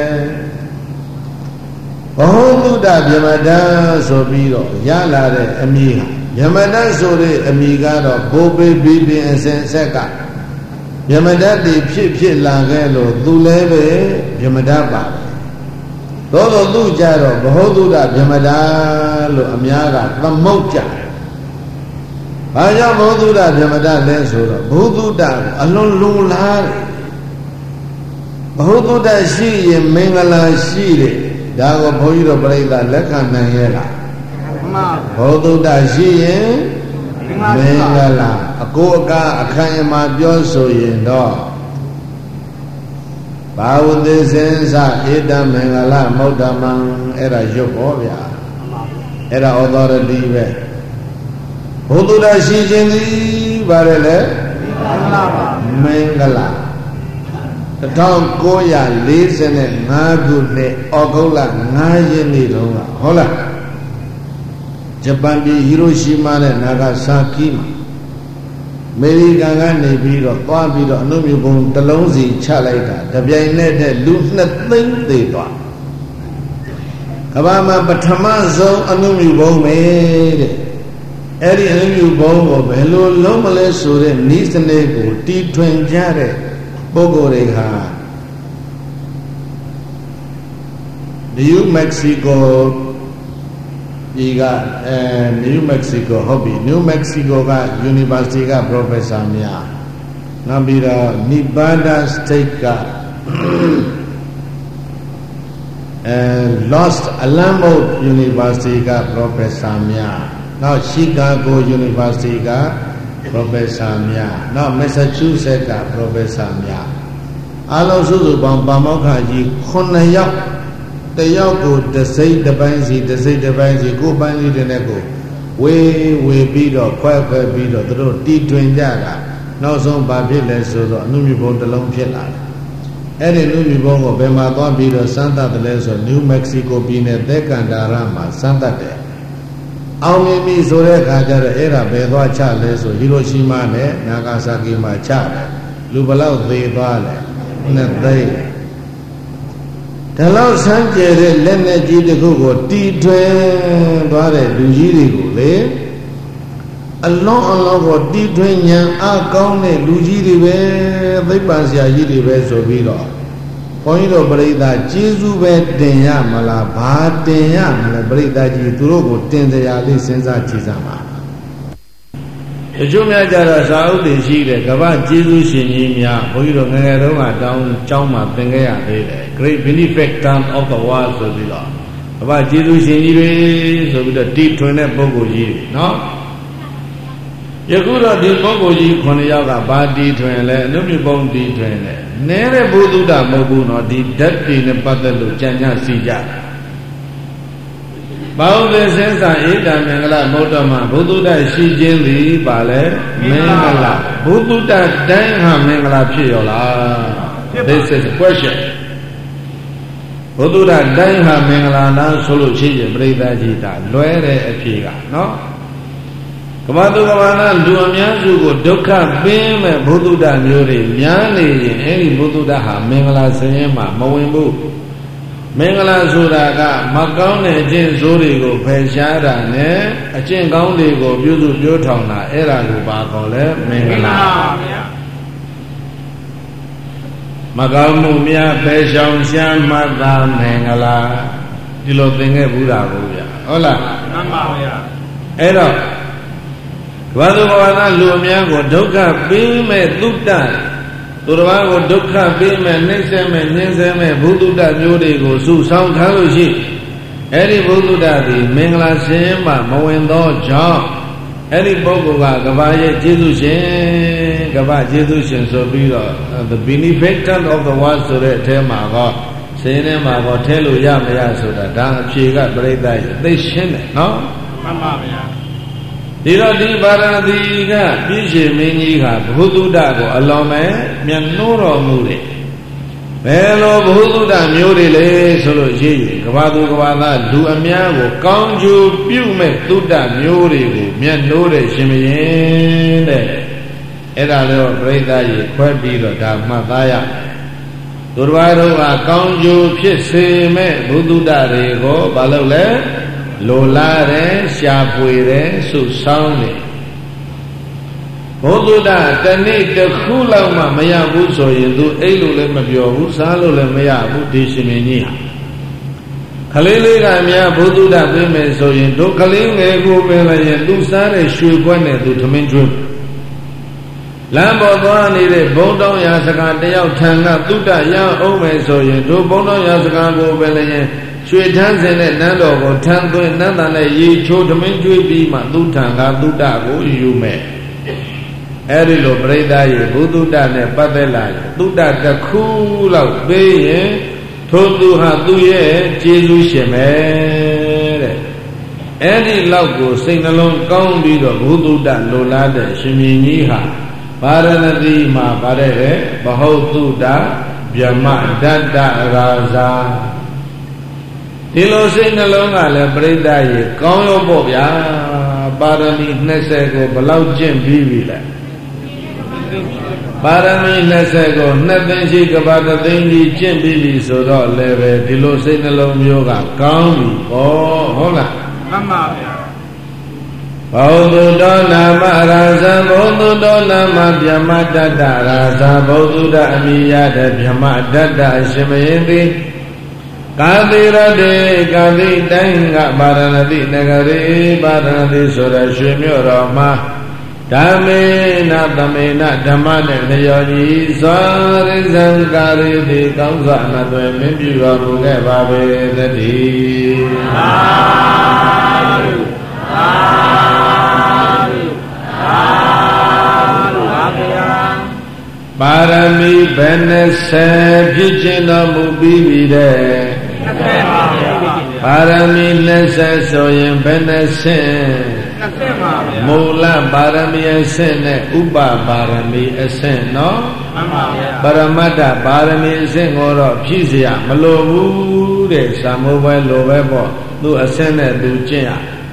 ဘဟုတုတဗျမတဆိုပြီးတော့ရလာတဲ့အမည်ဟာဗျမတဆိုတဲ့အမည်ကတော့ဘိုးဘေးဘီပင်အစဉ်ဆက်ကဗျမတတိဖြစ်လာခဲ့လို့သူလည်းပဲဗျမတပါသို့သောသူကြတော့ဘဟုတုတဗျမတလို့အများကသမုတ်ကြတယ်။ဘာကြောင့်ဘဟုတုတဗျမတလဲဆိုတော့ဘဟုတုတအလွန်လုံလားတယ်။ဘဟုတုတရှိရင်မင်္ဂလာရှိတယ်။ဒါကိုဘုန်းကြီးတို့ပြိဿလက်ခံနိုင်ရဲ့လား။မှန်ဘဟုတုတရှိရင်မင်္ဂလာအကိုအကာအခိုင်အမာပြောဆိုရင်တော့ဘာဝတိစင်္စဧတမင်္ဂလမௌတ္တမံအဲ့ဒါရုပ်ဟောဗျာအဲ့ဒါ authority ပဲဘုဒ္ဓရရှိခြင်းသည်ဗါတယ်လေမင်္ဂလာ1945ခုနှစ်ဩဂုတ်လ9ရက်နေ့တုန်းကဟုတ်လားဂျပန်ပြည်ဟီရိုရှီမာနဲ့နာဂါဆာကီမှာအမေရိကန်ကနေပြီးတော့သွားပြီးတော့အနုမြူပုံတစ်လုံးစီချလိုက်တာတပြိုင်နက်တည်းလူ2သိန်းသေသွားကမ္ဘာမှာပထမဆုံးအနုမြူပုံပဲတဲ့အဲ့ဒီအနုမြူပုံကိုဘယ်လိုလုံးမလဲဆိုတဲ့နည်းစနစ်ကိုတီထွင်ကြတဲ့ပုဂ္ဂိုလ်တွေဟာNew Mexico ဒီကNew Mexico ဟုတ်ပြီ New Mexico က University က Professor များနောက်ပြီးတော့ Nevada State ကLos Alamos University က Professor များနောက် Chicago University က Professor များနောက် Massachusetts က Professor များအားလုံးစုစုပေါင်းပါမောက္ခကြီး9ယောက်တယောက်ကိုတစ်စိတ်တစ်ပိုင်းစီတစ်စိတ်တစ်ပိုင်းစီကိုယ်ပိုင်းလေးတဲ့နဲ့ကိုဝေပြီးတော့ခွဲပြီးတော့သူတို့တီထွင်ကြတာနောက်ဆုံးဘာဖြစ်လဲဆိုတော့အနုမြဘုံတစ်လုံးဖြစ်လာတယ်အဲ့ဒီအနုမြဘုံကိုဘယ်မှာသွားပြီးတော့စမ်းသပ်တယ်လဲဆိုနယူးမက္ကဆီကိုပြည်နယ်သဲကန်ဒါရမှာစမ်းသပ်တယ်အောင်မြင်ပြီဆိုတဲ့အခါကျတော့အဲ့ဒါဘယ်သွားချလဲဆိုဟီရိုရှီမာနဲ့နာဂါဆာကီမှာချတယ်လူဘလောက်သေးသွားလဲနှစ်သိန်းဒါလောက်ဆန်းကျယ်တဲ့လက်နဲ့ကြီးတစ်ခုကိုတီထွင်သွားတဲ့လူကြီးတွေကိုလေအလွန်ကိုတီထွင်ဉာဏ်အားကောင်းတဲ့လူကြီးတွေပဲသိပ္ပံဆရာကြီးတွေပဲဆိုပြီးတော့ဘုန်းကြီးတို့ပြိဿကျေးဇူးပဲတင်ရမလားဘာတင်ရမလဲပြိဿကြီးသူတို့ကိုတင်တရားလေးစဉ်းစားကြည့်စမ်းပါတချို့များကြတော့စာအုပ်တွေရှိတယ်ကမ္ဘာကျေးဇူးရှင်ကြီးများဘုန်းကြီးတို့ငယ်ငယ်တုန်းကတောင်းကျောင်းမှာသင်ခဲ့ရသေးတယ် Great Benefactor of the World ဆိုပြီးတော့ကမ္ဘာကျေးဇူးရှင်ကြီးတွေဆိုပြီးတော့တီထွင်တဲ့ပုဂ္ဂိုလ်ကြီးတွေနော်ယခုတော့ဒီပုဂ္ဂိုလ်ကြီး9ယောက်ကဘာတီထွင်လဲအနုမြဘုံတီထွင်လဲနဲတဲ့ဘုသူတ္တမဟုတ်ဘူးနော်ဒီဓာတ်တွေနဲ့ပတ်သက်လို့ကြံ့ကြစီကြတယ်ဘောဓိစင်္စာဧတမင်္ဂလမௌတ္တမဘုသူတ္တရှိခြင်းသည်ပါလဲမင်္ဂလာဘုသူတ္တတိုင်းဟာမင်္ဂလာဖြစ်ရောလား This is a question ဘုသူတ္တတိုင်းဟာမင်္ဂလာလားဆိုလို့ရှိရင်ပြိဿကြီးတာလွဲတဲ့အဖြေကနော်ကမ္ဘာသူကမ္ဘာသားလူအများစုကိုဒုက္ခပင်းမဲ့ဘုသူတ္တမျိုးတွေများနေရင်အဲဒီဘုသူတ္တဟာမင်္ဂလာစရင်မှာမဝင်ဘူးမင်္ဂလာဆိုတာကမကောင်းတဲ့အကျင့်ဆိုးတွေကိုဖယ်ရှားတာနဲ့အကျင့်ကောင်းတွေကိုပြုစုပြောထောင်တာအဲ့ဒါကိုပါခေါ်လဲမင်္ဂလာမကောင်းမှုများဖယ်ရှောင်ရှားမှတ်သာမင်္ဂလာဒီလိုသင်ခဲ့ဘူးတာကိုဗျာဟုတ်လားမှန်ပါဗျာအဲ့တော့ဘာသူဘာသာလူအများကိုဒုက္ခပေးမဲ့သုတ္တသူတစ်ပါးကိုဒုက္ခပေးမဲ့နှိမ့်ဆက်မဲ့ညှင်းဆဲမဲ့ဘုသူတ္တမျိုးတွေကိုစုဆောင်ထားလို့ရှိအဲ့ဒီဘုသူတ္တသည်မင်္ဂလာရှင်မှမဝင်သောကြောင့်အဲ့ဒီပုဂ္ဂိုလ်ကကဘာရဲ့ကျေးဇူးရှင်ကဘာကျေးဇူးရှင်ဆိုပြီးတော့ the benefactor of the world ဆိုတဲ့အထဲမှာကရှင်ထဲမှာကထဲလို့ရမရဆိုတာဒါအဖြေကပြိဿရဲ့သိရှင်းတယ်နော်မှန်ပါဗျာဒီတော့ဒီဗာရာဏသီကပြည့်ရှင်မင်းကြီးကဘုသူတ္တကိုအလွန်ပဲမြတ်နှိုးတော်မူတယ်ဘယ်လိုဘုသူတ္တမျိုးတွေလဲဆိုလို့ရှိရင်ကဘာသူကဘာသားလူအများကိုကောင်းကျိုးပြုမဲ့သုတ္တမျိုးတွေကိုမြတ်နှိုးတဲ့ရှင်မင်းတဲ့အဲ့ဒါလည်းပြိဿရေခွဲပြီးတော့ဒါမှတ်သားရသူတော်ဘာတို့ကကောင်းကျိုးဖြစ်စေမဲ့ဘုသူတ္တတွေကိုဘာလို့လဲလိုလားတယ်ရှားပွေတယ်ဆုဆောင်းတယ်ဘုသူတ္တတနေ့တစ်ခုလောက်မှမရဘူးဆိုရင်သူအိတ်လို့လည်းမပြောဘူးစားလို့လည်းမရဘူးဒီရှင်မင်းကြီးဟာခလေးလေးကများဘုသူတ္တပြင်မယ်ဆိုရင်တို့ကလေးငယ်ကိုပင်လည်းရင်သူစားတဲ့ရွှေခွက်နဲ့သူသမင်းကျွေးလမ်းပေါ်သွားနေတဲ့ဘုံတောင်းရာစကားတယောက်ထံကသုတ္တရအောင်မယ်ဆိုရင်တို့ဘုံတောင်းရာစကားကိုပင်လည်းရင်ရွှေထန်းစင်တဲ့နန်းတော်ကိုထမ်းသွင်းနန်းတန်နဲ့ရေချိုးသမင်းကျွေးပြီးမှသူထံကသုတ္တကိုယူမယ်အဲ့ဒီလိုပြိဿရေဘုသူတ္တနဲ့ပတ်သက်လာရင်သုတ္တတစ်ခုလောက်ပေးရင်ထိုသူဟာသူ့ရဲ့ကျေးဇူးရှင်ပဲတဲ့အဲ့ဒီလောက်ကိုစိတ်နှလုံးကောင်းပြီးတော့ဘုသူတ္တလိုလားတဲ့ရှင်မြင်းကြီးဟာဗာရဏသီမှာဗါတဲ့ဘဟုသုတ္တဗြဟ္မဒတ္တရာဇာဒီလိုစိတ်နှလုံးကလည်းပြိဿရေကောင်းရောပေါ့ဗျာပါရမီ20ကိုဘလောက်ကျင့်ပြီးပြီလဲပါရမီ20ကို2သိန်းရှိကဘာ3သိန်းကြီးကျင့်ပြီးပြီဆိုတော့လည်းပဲဒီလိုစိတ်နှလုံးမျိုးကကောင်းပြီဟောဟုတ်လားမှန်ပါဗျာဘောဓုတောနာမရာဇံဘောဓုတောနာမဗြဟ္မတတ္တရာဇာဘောဓုတအမိယတဲ့ဗြဟ္မတတ္တရှင်မယင်သည်ကာတိရတေကာတိတိုင်းကပါရဏတိနဂရေပါရဏတိဆိုတဲ့ရွှေမြို့တော်မှာဓမ္မေနသမေနဓမ္မနဲ့လျော်ကြီးစွာရိဇံကာရိတိကောင်းစွာအသွယ်မင်းပြုတော်မူခဲ့ပါပေသတည်းသာဓုသာဓုသာဓုပါဗျာပါရမီဘယ်20ဖြစ်ခြင်းတော်မူပြီးပြီတဲ့ပါရမီ20ဆိုရင်ဘယ်20 မူလပါရမီအဆင့်နဲ့ဥပပါရမီအဆင့်နော်ပရမတ္ထပါရမီအဆင့်ကိုတော့ဖြည့်เสียမလိုဘူးတဲ့စာမိုးပွဲလိုပဲပေါ့သူအဆင့်နဲ့သူကျင့်ရ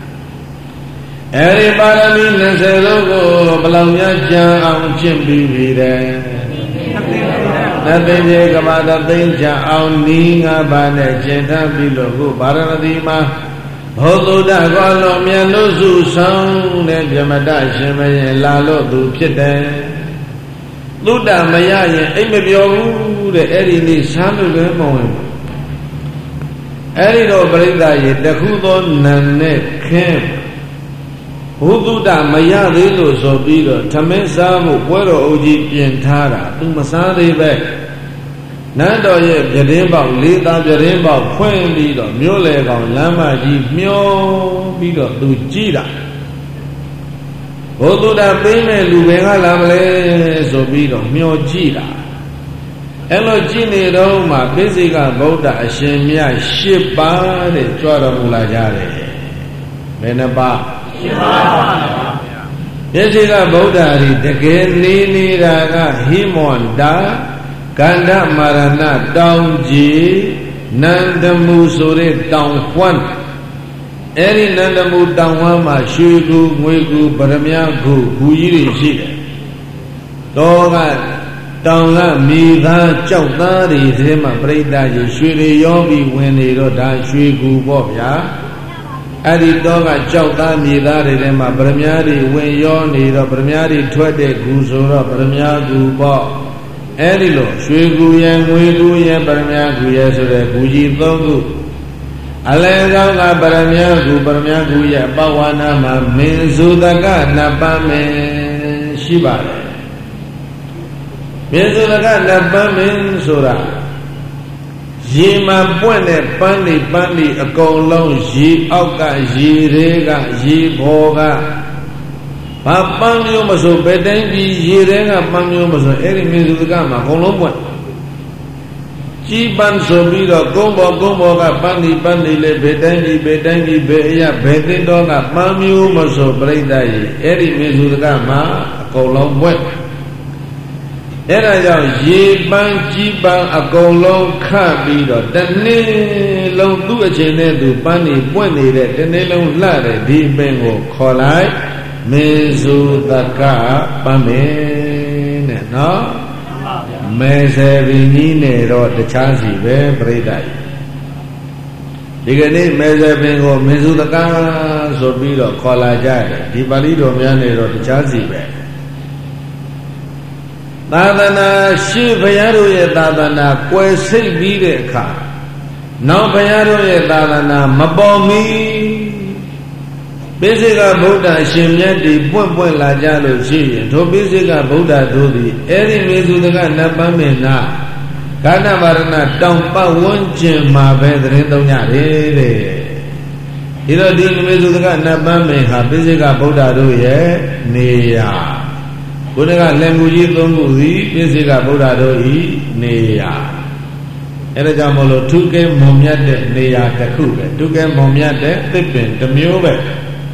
အဲဒီပါရမီ20လုံးကိုဘယ်လောက်များကြံအောင်ကျင့်ပြီးပြီတဲ့သတိပြေကဘာတသိကြံအောင်ဤငါးပါးနဲ့ကျင့်ထားပြီးလို့ခုပါရမတိမှာဘောဓုတကောလုံးမြတ်လို့စုဆောင်တဲ့ဗြဟ္မတရှင်မရင်လာလို့သူဖြစ်တယ်သုတ္တမရရင်အိမ်မပြောဘူးတဲ့အဲ့ဒီနေ့စားလို့လည်းမဝင်ဘူးအဲ့ဒီတော့ပြိဿရေတခုသောနံနဲ့ခင်းဘုသုတ္တမရသေးလို့ဆိုပြီးတော့ထမင်းစားဖို့ပွဲတော်အုပ်ကြီးပြင်ထားတာသူမစားသေးပဲနန်းတော်ရဲ့ပြတင်းပေါက်လေးသားပြတင်းပေါက်ဖွင့်ပြီးတော့မြို့လေကောင်လမ်းမကြီးမျောပြီးတော့သူကြည့်တာဘုသုတ္တပေးမဲ့လူဘယ်ကလာမလဲဆိုပြီးတော့မျောကြည့်တာအဲ့လိုကြည့်နေတော့မှပိစိကဗုဒ္ဓအရှင်မြတ်8ပါးတဲ့ကြွတော်မူလာကြတယ်ဘယ်နှပါး8ပါးပါဗျာပိစိကဗုဒ္ဓရီတကယ်နေနေတာကဟိမွန်တာကန္ဓမာရဏတောင်ကြီးနန္ဒမူဆိုတဲ့တောင်ဝမ်းအဲ့ဒီနန္ဒမူတောင်ဝမ်းမှာရွှေကူငွေကူပရမယကူဘူကြီးတွေရှိတယ်တော့ကတောင်ကမိသားကြောက်သားတွေထဲမှာပြိဿကြီးရွှေတွေရောပြီးဝင်နေတော့ဒါရွှေကူပေါ့ဗျာအဲ့ဒီတော့ကကြောက်သားမိသားတွေထဲမှာပရမယတွေဝင်ရောနေတော့ပရမယတွေထွက်တဲ့ကူဆိုတော့ပရမယကူပေါ့အဲ့ဒီလိုရွှေကူရငွေကူရပရမယကူရဆိုတဲ့ကူကြီး၃ခုအလယ်ကောင်းကပရမယကူရပဝါနာမှာမင်းစုတကနပမင်းရှိပါတယ်မင်းစုတကနပမင်းဆိုတာရေမှာပွင့်တဲ့ပန်းတွေအကုန်လုံးရေအောက်ကရေတွေကရေဘော်ကဘာပန်းမျိုးမဆိုဘယ်တိုင်းပြီးရေထဲကပန်းမျိုးမဆိုအဲ့ဒီမြေစုကမှာအကုန်လုံးပွင့်ကြီးပန်းဆိုပြီးတော့ကုန်းပေါ်ကပန်းတွေလေဘယ်တိုင်းပြီးဘယ်အရာဘယ်သိတော့ကပန်းမျိုးမဆိုပြိဿရေအဲ့ဒီမြေစုကမှာအကုန်လုံးပွင့်အဲ့ဒါကြောင့်ရေပန်းကြီးပန်းအကုန်လုံးခတ်ပြီးတော့တနေ့လုံးသူ့အချိန်နဲ့သူပန်းတွေပွင့်နေတဲ့တနေ့လုံးလှတဲ့ဒီပင်ကိုခေါ်လိုက်မေစုတကပန်းမင်းတဲ့နော်မေစေဘီကြီးနဲ့တော့တခြားစီပဲပြိဿဒီကနေ့မေစေဘင်ကိုမေစုတကဆိုပြီးတော့ခေါ်လာကြတယ်ဒီပါဠိတော်များနဲ့တော့တခြားစီပဲသာသနာရှိဘုရားတို့ရဲ့သာသနာကွယ်စိတ်ပြီးတဲ့အခါနောက်ဘုရားတို့ရဲ့သာသနာမပေါ်မီပိစိကဗုဒ္ဓရှင်မြတ်ဒီပွင့်လာကြလို့ရှိရင်ထိုပိစိကဗုဒ္ဓတို့သည်အဲ့ဒီမေစုတကနတ်ပန်းမင်းနာကာဏမာရဏတောင်ပတ်ဝန်းကျင်မှာပဲသတင်းသုံးကြတယ်တဲ့ဒီတော့ဒီမေစုတကနတ်ပန်းမင်းဟာပိစိကဗုဒ္ဓတို့ရဲ့နေရာဘုရားကလက်မူကြီး၃ခုသည်ပိစိကဗုဒ္ဓတို့ဤနေရာအဲ့ဒါကြောင့်မလို့ထုကဲမွန်မြတ်တဲ့နေရာတစ်ခုပဲထုကဲမွန်မြတ်တဲ့သစ်ပင်တစ်မျိုးပဲ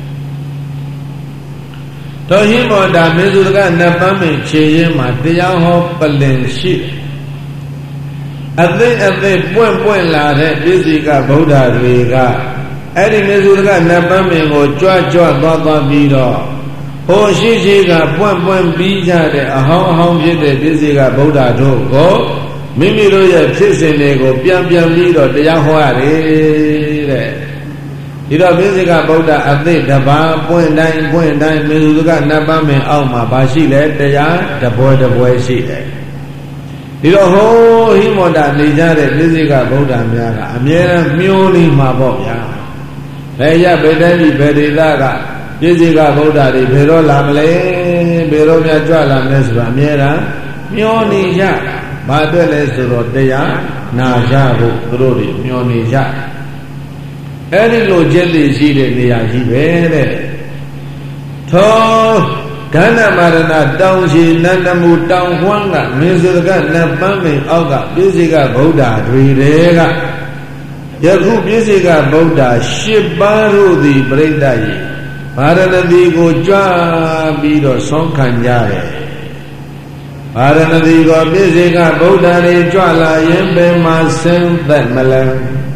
တော်ဟိမောတာမေစုတကနတ်ပန်းမင်းခြေရင်းမှာတရားဟောပလင်ရှိအသိပွင့်လာတဲ့ပိစိကဗုဒ္ဓတွေကအဲ့ဒီမေစုတကနတ်ပန်းမင်းကိုကြွသွားပြီးတော့ဟိုရှိကပွင့်ပြီးကြတဲ့အဟောင်းဖြစ်တဲ့ပိစိကဗုဒ္ဓတို့ကိုမိမိတို့ရဲ့ဖြစ်စဉ်တွေကိုပြန်ပြီးတော့တရားဟောရတယ်တဲ့ဒီတော့ပိစိကဗုဒ္ဓအသိတပါးပွင့်တိုင်းမေစုကနတ်ပန်းမင်းအောက်မှာဘာရှိလဲတရားတပွဲရှိတယ်ဒီတော့ဟိုဟိမောတာနေကြတဲ့ပိစိကဗုဒ္ဓများကအမြဲတမ်းမျောနေမှာပေါ့ဗျာဘယ်ရဘယ်တိုင်းဘယ်ဒေသကပိစိကဗုဒ္ဓတွေဘယ်တော့လာမလဲဘယ်တော့များကြွလာမလဲဆိုတာအမြဲတမ်းမျောနေကြဘာအတွက်လဲဆိုတော့တရားနာကြဖို့သူတို့တွေမျောနေကြအဲ့ဒီလိုကျက်တည်ရှိတဲ့နေရာကြီးပဲတဲ့သောကန္နမာရဏတောင်ရှိနန္ဒမူတောင်ဝမ်းကမေစုကနတ်ပန်းမင်းအောက်ကပိစိကဗုဒ္ဓတွေတွေကယခုပိစိကဗုဒ္ဓ၈ပါးတို့သည်ပြိဿရေဘာရဏသီကိုကြွပြီးတော့ဆုံးခံကြတယ်ဘာရဏသီကိုပြည့်စေကဗုဒ္ဓတွေကြွလာရင်ဘယ်မှာဆင်းသက်မလဲ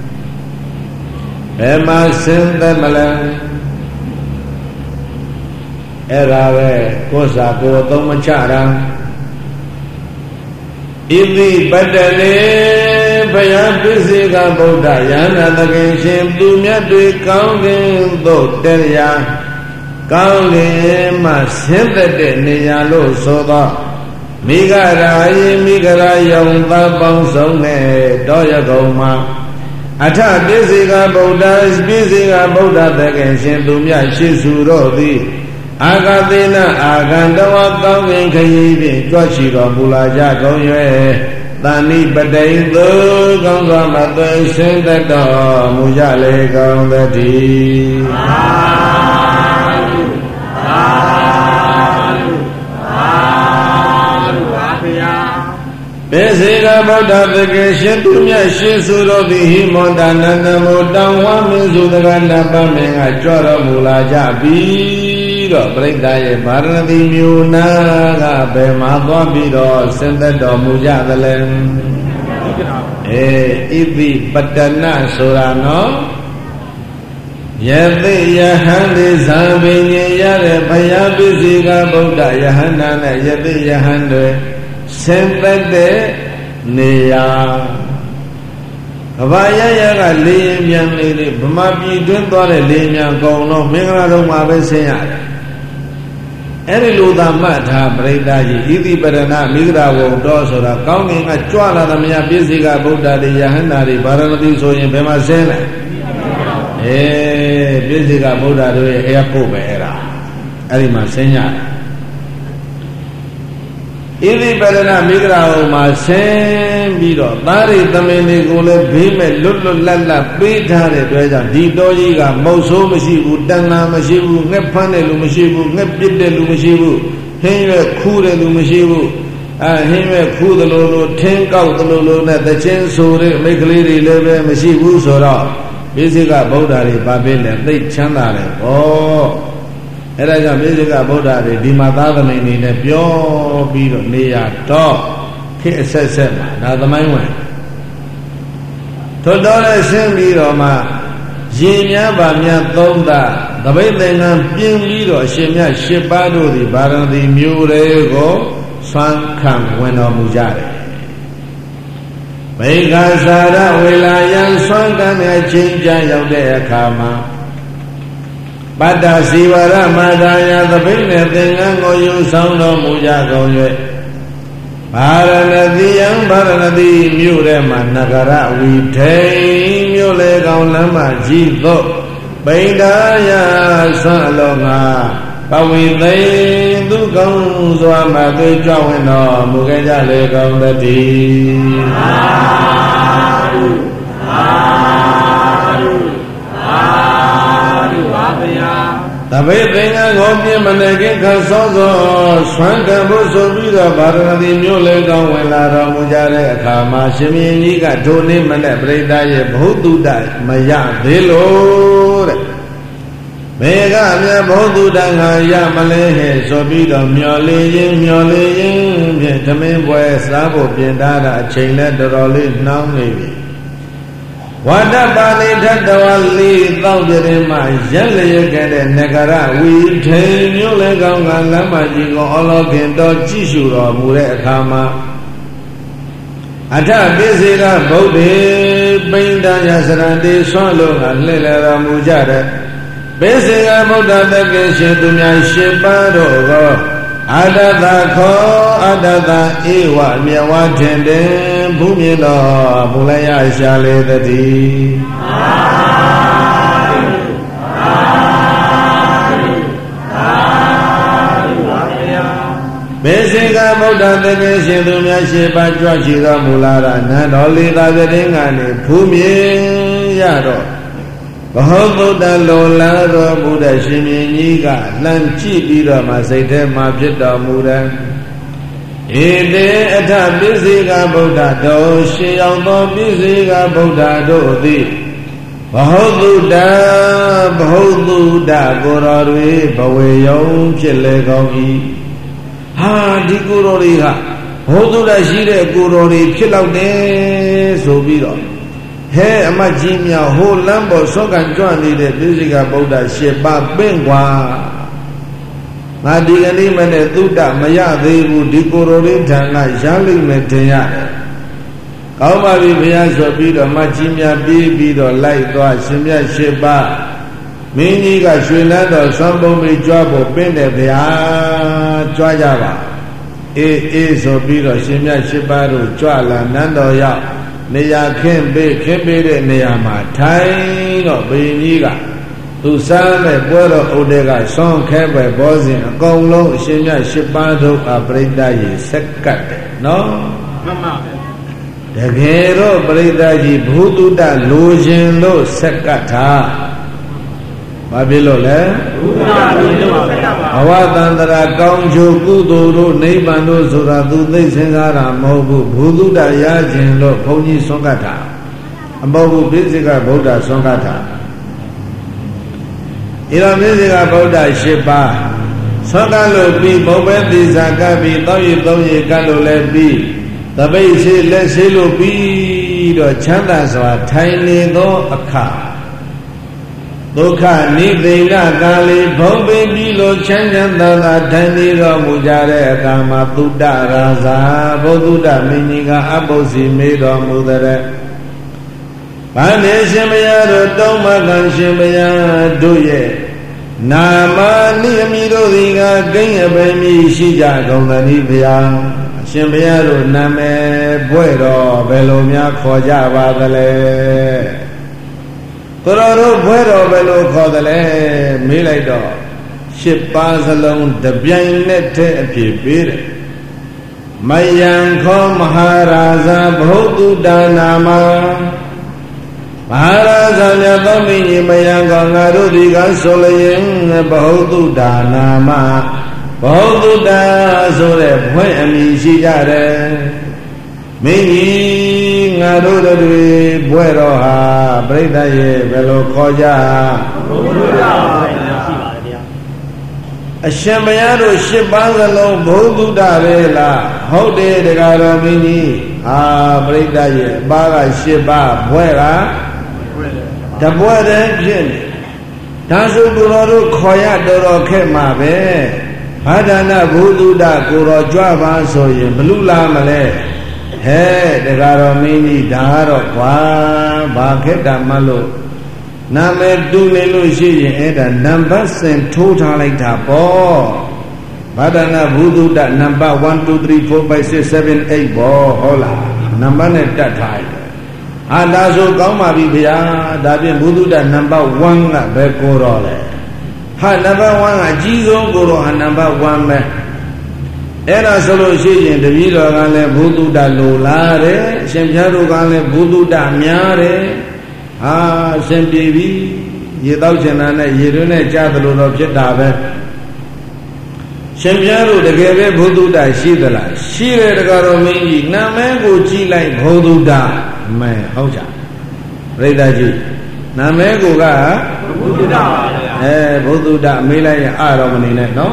ဘယ်မှာဆင်းသက်မလဲအဲ့ဒါပဲကိုယ်စာကိုယ်သုံးမချတာဣတိပတ္တလေဘုရားပြည့်စေကဗုဒ္ဓယန္တာသခင်ရှင်သူမြတ်တွေကောင်းကင်သို့တရားကောင်းကင်မှဆင်းသက်တဲ့နေရာလို့ဆိုတော့မိဂရာယေမိဂရာယုံသပေါင်းစုံနဲ့တောရကုံမှာအထပြည့်စေကဗုဒ္ဓပြည့်စေကဗုဒ္ဓသခင်ရှင်သူမြတ်ရှိစုတော်သည်အာဂသေနအာဂန္တဝကောင်းကင်ခရီးဖြင့်ကြွချီတော်မူလာကြကုန်၍တဏိပတိသုကောင်းစွာမသွေဆင်းသက်တော်မူကြလေကောင်းသတည်းပေစေကဗုဒ္ဓသခင်ရှင်သူမြတ်ရှိစုတော်သည်ဟိမန္တနန္ဒမောတောင်ဝမင်းစုတကနပမင်းကကြွတော်မူလာကြပြီတော့ပြိဿရဲ့ဗာရဏသီမြို့နာကဘယ်မှာသွားပြီးတော့ဆင်းသက်တော်မူကြသလဲဣတိပတ္တနာဆိုတာနော်ယသိယဟန်ဒီဇံပင်ညရတဲ့ဘုရားပြည့်စေကဗုဒ္ဓယဟန္တာနဲ့ယသိယဟန်တွေဆင်းသက်တဲ့နေရာကဘာရရကလေရင်မြန်လေးတွေဗမာပြည်တွင်းသွားတဲ့လေမြန်ကုန်တော့မင်္ဂလာတော်မှာပဲဆင်းရတယ်အဲ့ဒီလိုသာမှတ်ထားပြိဿကြီးဣတိပရဏမိဂရာဝုံတော်ဆိုတာကောင်းကင်ကကြွလာသမျှပြည့်စေကဗုဒ္ဓတွေယဟန္တာတွေဗာရဏသီဆိုရင်ဘယ်မှာဆင်းလဲပြည့်စေကဗုဒ္ဓတို့ရဲ့အဲ့ဖို့ပဲအဲ့ဒါအဲ့ဒီမှာဆင်းရတယ်ဣတိပရဏမိဂရာဝုံမှာဆင်းပြီးတော့သားရိသမင်တွေကိုလည်းဘေးမဲ့လွတ်လွတ်လပ်လပ်ပေးထားတဲ့အတွက်ကြောင့်ဒီတော်ကြီးကမုတ်ဆိုးမရှိဘူးတန်လာမရှိဘူးငှက်ဖမ်းတဲ့လူမရှိဘူးငှက်ပစ်တဲ့လူမရှိဘူးဟင်းရွက်ခူးတဲ့လူမရှိဘူးဟင်းရွက်ခူးသလိုလိုထင်းကောက်သလိုလိုနဲ့တချင်းဆိုတဲ့မိကလေးတွေလည်းပဲမရှိဘူးဆိုတော့ပိစိကဗုဒ္ဓတွေပါပေးလဲသိချမ်းသာတယ်ဩအဲ့ဒါကြောင့်ပိစိကဗုဒ္ဓတွေဒီမှာသားသမီးနေနဲ့ပြောပြီးတော့နေရတော့ခေအဆက်ဆက်မှာဒါသမိုင်းဝင်ထို့တော်လည်းရှင်းပြီးတော့မှရေများပါများသုံးတာသပိတ်သင်္ကန်းပြင်းပြီးတော့အရှင်မြတ်၈ပါးတို့သည်ဗာရဏသီမြို့တွေကိုဆွမ်းခံဝင်တော်မူကြတယ်မိဂဇာရဝေလာယံဆွမ်းခံတဲ့အချိန်ကြာရောက်တဲ့အခါမှာပတ္တစီဝရမဒါယသပိတ်နဲ့သင်္ကန်းကိုယူဆောင်တော်မူကြကုန်၍ဗာရဏသီယံဗာရဏသီမြို့ထဲမှာနဂရဝီထိန်မြို့လေကောင်လမ်းမကြီးသို့ပိဋ္ဌာယဆံအလုံးငါပဝိသိသူကောင်းစွာမသွေးကြွဝင်တော်မူခဲ့ကြလေကောင်းတည်းသာဓုသာဓုသာဓုပါဗျာသဗ္ဗေသင်္ကန်းကိုပြင်းမနေခင်ခတ်စောစောဆွမ်းကံဖို့ဆိုပြီးတော့ဗာရဏသီမြို့လေကောင်းဝင်လာတော်မူကြတဲ့အခါမှာရှင်မင်းကြီးကထိုနေ့မနဲ့ပြိဿရဲ့ဘုဒ္ဓတမရသေးလို့တဲ့ဘေကမြတ်ဘုဒ္ဓတန်ခါရမလဲဟဲ့ဆိုပြီးတော့မျောလေးရင်ဖြင့်သမင်းပွဲစားဖို့ပြင်ထားတာအချိန်နဲ့တော်တော်လေးနှောင်းနေပြီဝါဒပါဠိထတဝလိတောက်ပြင်းမှရက်လျက်ခဲ့တဲ့နဂရဝီထိန်မြို့လေကောင်းကလမ်းမကြီးကိုအလောခင်တော်ကြည့်ရှုတော်မူတဲ့အခါမှာအထပိစေကဗုဒ္ဓေပိဋ္ဌာယစရတိဆွမ်းလို့ကလှည့်လည်တော်မူကြတဲ့ပိစေကဗုဒ္ဓသခင်ရှင်သူများ၈ပါးတို့ကိုအတ္တသာခောအတ္တသာဧဝမြဝထင်တယ်ဘုမြင်တော်ဘုလရရှာလေတည်းသာဓုသာဓုသာဓုပါဗျာပိစေကဗုဒ္ဓသခင်ရှင်သူများ၈ပါးကြွချီတော်မူလာတာနန္တော်လေးသာတဲ့ကနေဘုမြင်ရတော့ဘဟုဗုဒ္ဓလိုလားတော်မူတဲ့ရှင်မြင်းကြီးကလှမ်းကြည့်ပြီးတော့မှစိတ်ထဲမှာဖြစ်တော်မူတယ်ဧတေအထပိစိကဗုဒ္ဓတော်ရှင်ရောက်သောပိစိကဗုဒ္ဓတို့သည် Bahududa Gorari Bawayom Chile Gogi Ha di Guroriha Hoduda Shire Gurori Chilaude Sobiro He Amajimia Ho Lambo Sogan Johnny the Physical Buddha Sheba Bengwa Nadigani Mane Duda Maya Devu di Gurori Tana Jali Metea Kauma Vivia Sobido Majimia Bibido Laito Simia Sheba Miniga Shinado Sambo Mijobo Pende Via Joyava Sobido Simia Shibaru Joala Nando Ya Neya Kembe Neyama Taino Biniga Tusame Puero Odega Son Kebe Bozin Golo Simia Shibado Abrida Sekat No Mama The Gero Bridaji Bududa Lujin Lo Sekata Babylole Awadandra Kaunjo Kuduru Nebando Suradu Singara Mobu Bududa Yajin Lo Pony Songata Ambobu Physical Buddha Songata Ila Physical Buddha Shiba Songalo Bi Bobendi Zakabi Toyi Kalole Bi The base let's hello be the chandas or tiny do a car. Doka Nidela Gali, Bombe Bilo Chandana, Tiny Mujare, Kama Buddha Raza, Boduda Miniga, Abosi made on Mudere. Bane Shemaya, Tomagan Shemaya, do ye. Nama Niamido Riga, Gaya Bemi, Shija, Gonganibia. Shimbiaro Name Buero Belomia Koja Vadale Cororo Buero Belo Codale Milado Shipas alone the Bianet Pipir Mayanko Maharaza Bhodu Danama Maharaza Yadomini Mayango Narudiga Solayen Bhodu Danama Baududa Zore Point Amishijare Mini Naruda Bueroha Breda Velo Koja Ashamayaro Shibazalo Baududa Vela Hode de Garamini Breda Baga Shiba Buera The Buera Jenny Tazu Guru Koya Doro Kemabe Hadana Bududa Guru Java Soye Blula Male He the Garamini Daro Kwa Baketa Malo Name Dunelu Shi Eda numbers and total like Tapo Hadana Bududa number 1, 2, 3, 4, 5, 6, 7, 8 Bo Hola Number net that high Adazo Gama Bibia Dabi Bududa number 1 Bekorole Ha number 1 Ajizo Guru ha number 1 me Era solution the Vilo Gale Bududa Lulare Shemjaro Gale Bududa Miare Ha Shembivi Yedaujanana Yerune Jadalo Jetabe Shemjaro the Gave Bududa Shidala Shire the Garomi Namago G like Bududa Me Hoja Redaji Namego Ga Bududa Bududa Mila Aramani no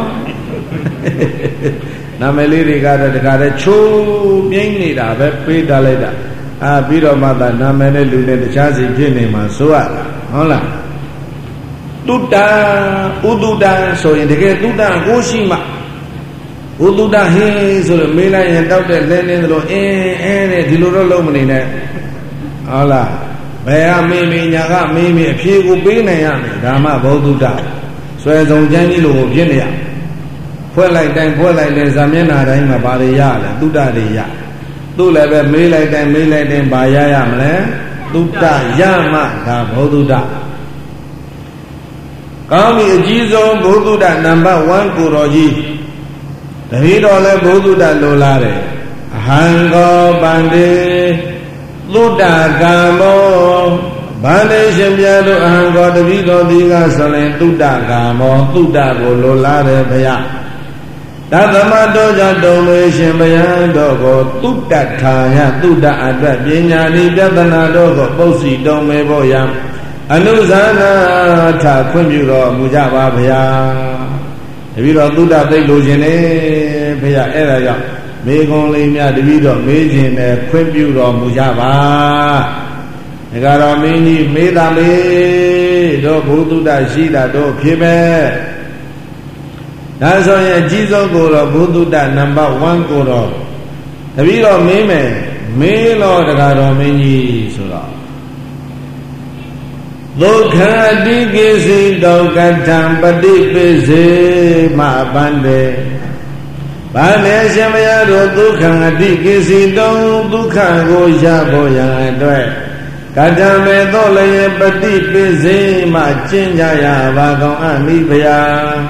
Nameli regarded the Gare Chu Yanida, Peda Leda, Biro Mother, Namene Lune, the Chazi Jinima, Sua, Hola Tuta Ududa, so indicate Tuda, Goshima Ududa, he so the Mila and Doctor Lenin, Diluro Lomine, Hola. Bea Mimi Yaga Mimi a Pigu Binayami, Dama Boduda. So as on Janilo Virginia. Well like them, Zamina, Rima Baria, Duda Dia. Do like me like them by Yamle, Duda Yama, Boduda. Kami Jizo Boduda number 1 Kuroji. The Hidole Boduda Lolare. Hango Bande. Luda Gamo Bane Shemyado Hango the Vigo Diga Salen Duda Gamo Duda Gololare Baya Dadama Doja Dome Shembayan Dogo Duda Taya Duda Adra Binyani Jatana Dogo Bosi Dome Boyam Anusana tha khuyênပြုတော်မူကြပါဗျာတပည့်တော်သုဒ္ဓသိလိုခြင်းနဲ့ဗျာအဲ့ဒါကြောင့်မေကွန်လေးများတပည့်တော်မေးခြင်းနဲ့ခွင့်ပြုတော်မူကြပါဒကာတော်မင်းကြီးမေးတာမေးတို့ဘုသုဒ္ဓရှိတာတို့ဖြစ်ပဲဒါဆိုရင်အကြီးဆုံးကိုတော့ဘုသုဒ္ဓနံပါတ်1ကိုတော့တပည့်တော်မေးမယ်မေးလို့ဒကာတော်မင်းကြီးဆိုတော့ဒုက္ခတိကိစီတောကထံပฏิပိစေမပန္တေဘာလဲရှင်မရတို့ဒုက္ခအတိကိစီတောဒုက္ခကိုရဖို့ရန်အတွက်ကထံမေသောလည်းပฏิပိစေမှကျင့်ကြရပါကောင်းအမိဖရာ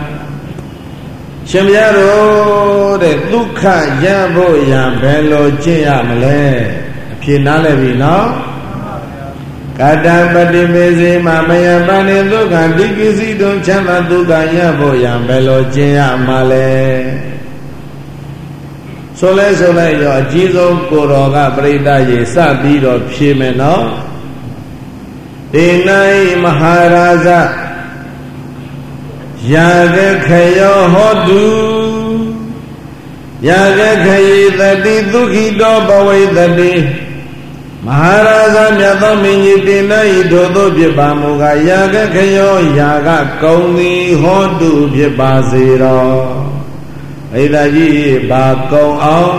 ရှင်မရတို့တဲ့ဒုက္ခရဖို့ရန်ဘယ်လိုကျင့်ရမလဲအဖြေနားလည်ပြီနော်ကတံပฏิပိစေမမယပန္နေဒုက္ခတိကိစီတုံချမ်းသာဒုက္ခရဖို့ရန်ဘယ်လိုကျင့်ရမှာလဲဆိုလဲရောအကြီးဆုံးကိုတော်ကပရိသတ်ရေစပြီးတော့ဖြေမယ်နော်ဒေနိုင်မဟာရာဇယာကခယောဟောတုယာကခယေတတိဒုက္ခိတောဘဝိတတိမဟာရာဇမြတ်သောမင်းကြီးတင်၌ထိုသို့ဖြစ်ပါမူကားယာကခယောယာကကုံသည်ဟောတုဖြစ်ပါစေတော်ဣဒာကြီးဘာကုံအောင်